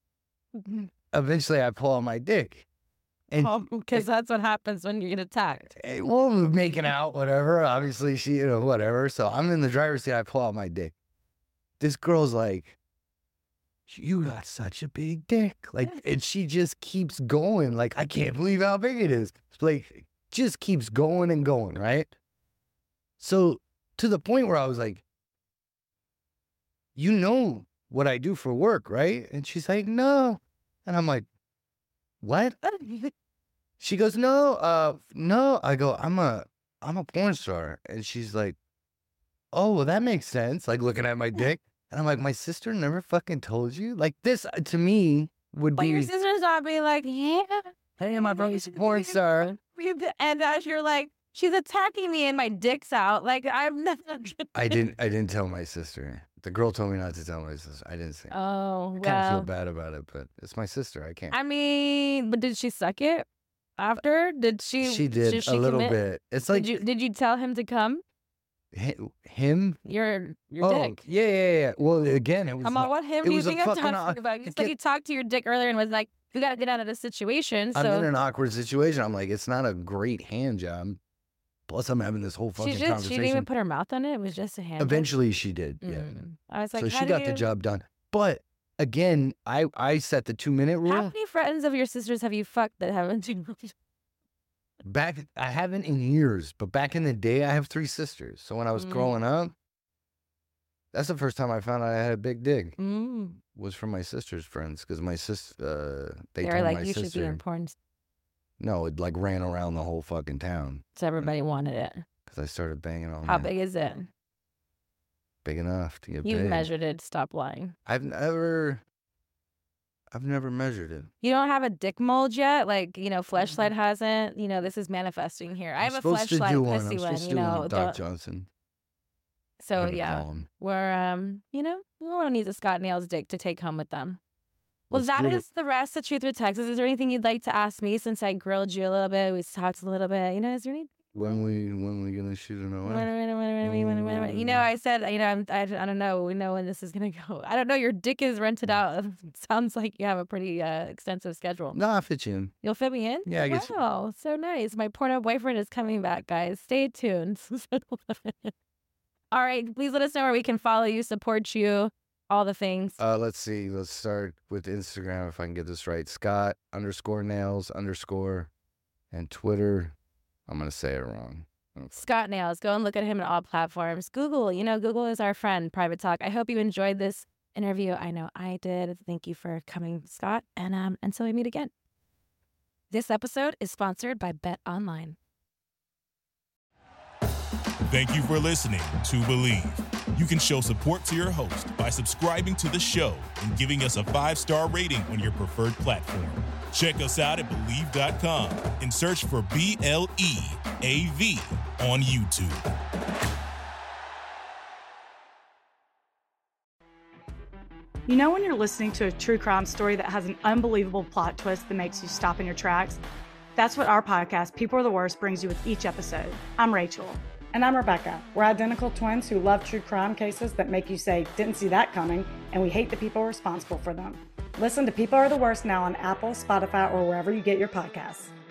eventually I pull out my dick, and Because that's what happens when you get attacked. eh, well, we're making out, whatever. Obviously, she, you know, whatever. So I'm in the driver's seat. I pull out my dick. This girl's like, you got such a big dick. Like, and she just keeps going. Like, I can't believe how big it is. Like, just keeps going and going, right? So to the point where I was like, you know what I do for work, right? And she's like, no. And I'm like, what? She goes, no, uh, no. I go, I'm a, I'm a porn star. And she's like, oh, well, that makes sense. Like looking at my dick. And I'm like, my sister never fucking told you? Like this, uh, to me, would But be, your sister's not being like, yeah. hey, my brother's a porn star. And as you're like, she's attacking me and my dick's out. Like, I'm not. I didn't, I didn't tell my sister. The girl told me not to tell my sister. I didn't say. Oh, I kind of feel well. bad about it, but it's my sister. I can't. I mean, but did she suck it after? Did she? she did she a little commit? bit. It's like Did you did you tell him to come? hi- him. Your your Oh, dick. yeah, yeah, yeah. Well, again, it was. Come not- on, what him it do you was a think I'm fucking talking odd- about? It's it like get- you talked to your dick earlier and was like, "You got to get out of this situation." I'm So in an awkward situation. I'm like, it's not a great hand job. Plus, I'm having this whole she fucking just she conversation. didn't even put her mouth on it. It was just a hand. job? Eventually, she did. Yeah. Mm. I was like, so how she do got the you- job done. But again, I I set the two minute How rule. many friends of your sisters have you fucked that haven't? Back, I haven't in years, but back in the day, I have three sisters. So when I was Mm. growing up, that's the first time I found out I had a big dick. Mm. Was from my sister's friends because my sis, uh, they They told were like, my you sister. should be in porn. s- No, it like ran around the whole fucking town So everybody wanted it. because I started banging on How that. big is it? Big enough to get You big. measured it. Stop lying. I've never, I've never measured it. You don't have a dick mold yet, like you know, Fleshlight hasn't. You know, this is manifesting here. I I'm have a supposed to Fleshlight do one. pussy I'm one. supposed to You do one know, with Doc the- Johnson. so whatever you yeah, call him. where um, you know, no one needs a Scott Nails dick to take home with them. Well, Let's that do it. is the rest of Truth with Texas. Is there anything you'd like to ask me since I grilled you a little bit? We talked a little bit. You know, is there any? When we when we gonna shoot an O When- M? when- when- when- when- when- when- You know, I said, you know, I'm, I, I don't know. We know when this is going to go. I don't know. Your dick is rented out. It sounds like you have a pretty uh, extensive schedule. No, I'll fit you in. You'll fit me in? Yeah, I guess. Wow, so nice. My porno boyfriend is coming back, guys. Stay tuned. All right. Please let us know where we can follow you, support you, all the things. Uh, let's see. Let's start with Instagram if I can get this right. Scott underscore nails underscore, and Twitter. I'm gonna say it wrong. Scott Nails. Go and look at him on all platforms. Google, you know, Google is our friend, Private Talk. I hope you enjoyed this interview. I know I did. Thank you for coming, Scott. And um, until we meet again. This episode is sponsored by Bet Online. Thank you for listening to Believe. You can show support to your host by subscribing to the show and giving us a five-star rating on your preferred platform. Check us out at Believe dot com and search for B L E A V on YouTube. You know when you're listening to a true crime story that has an unbelievable plot twist that makes you stop in your tracks? That's what our podcast, People Are the Worst, brings you with each episode. I'm Rachel. And I'm Rebecca. We're identical twins who love true crime cases that make you say, didn't see that coming, and we hate the people responsible for them. Listen to People Are the Worst now on Apple, Spotify, or wherever you get your podcasts.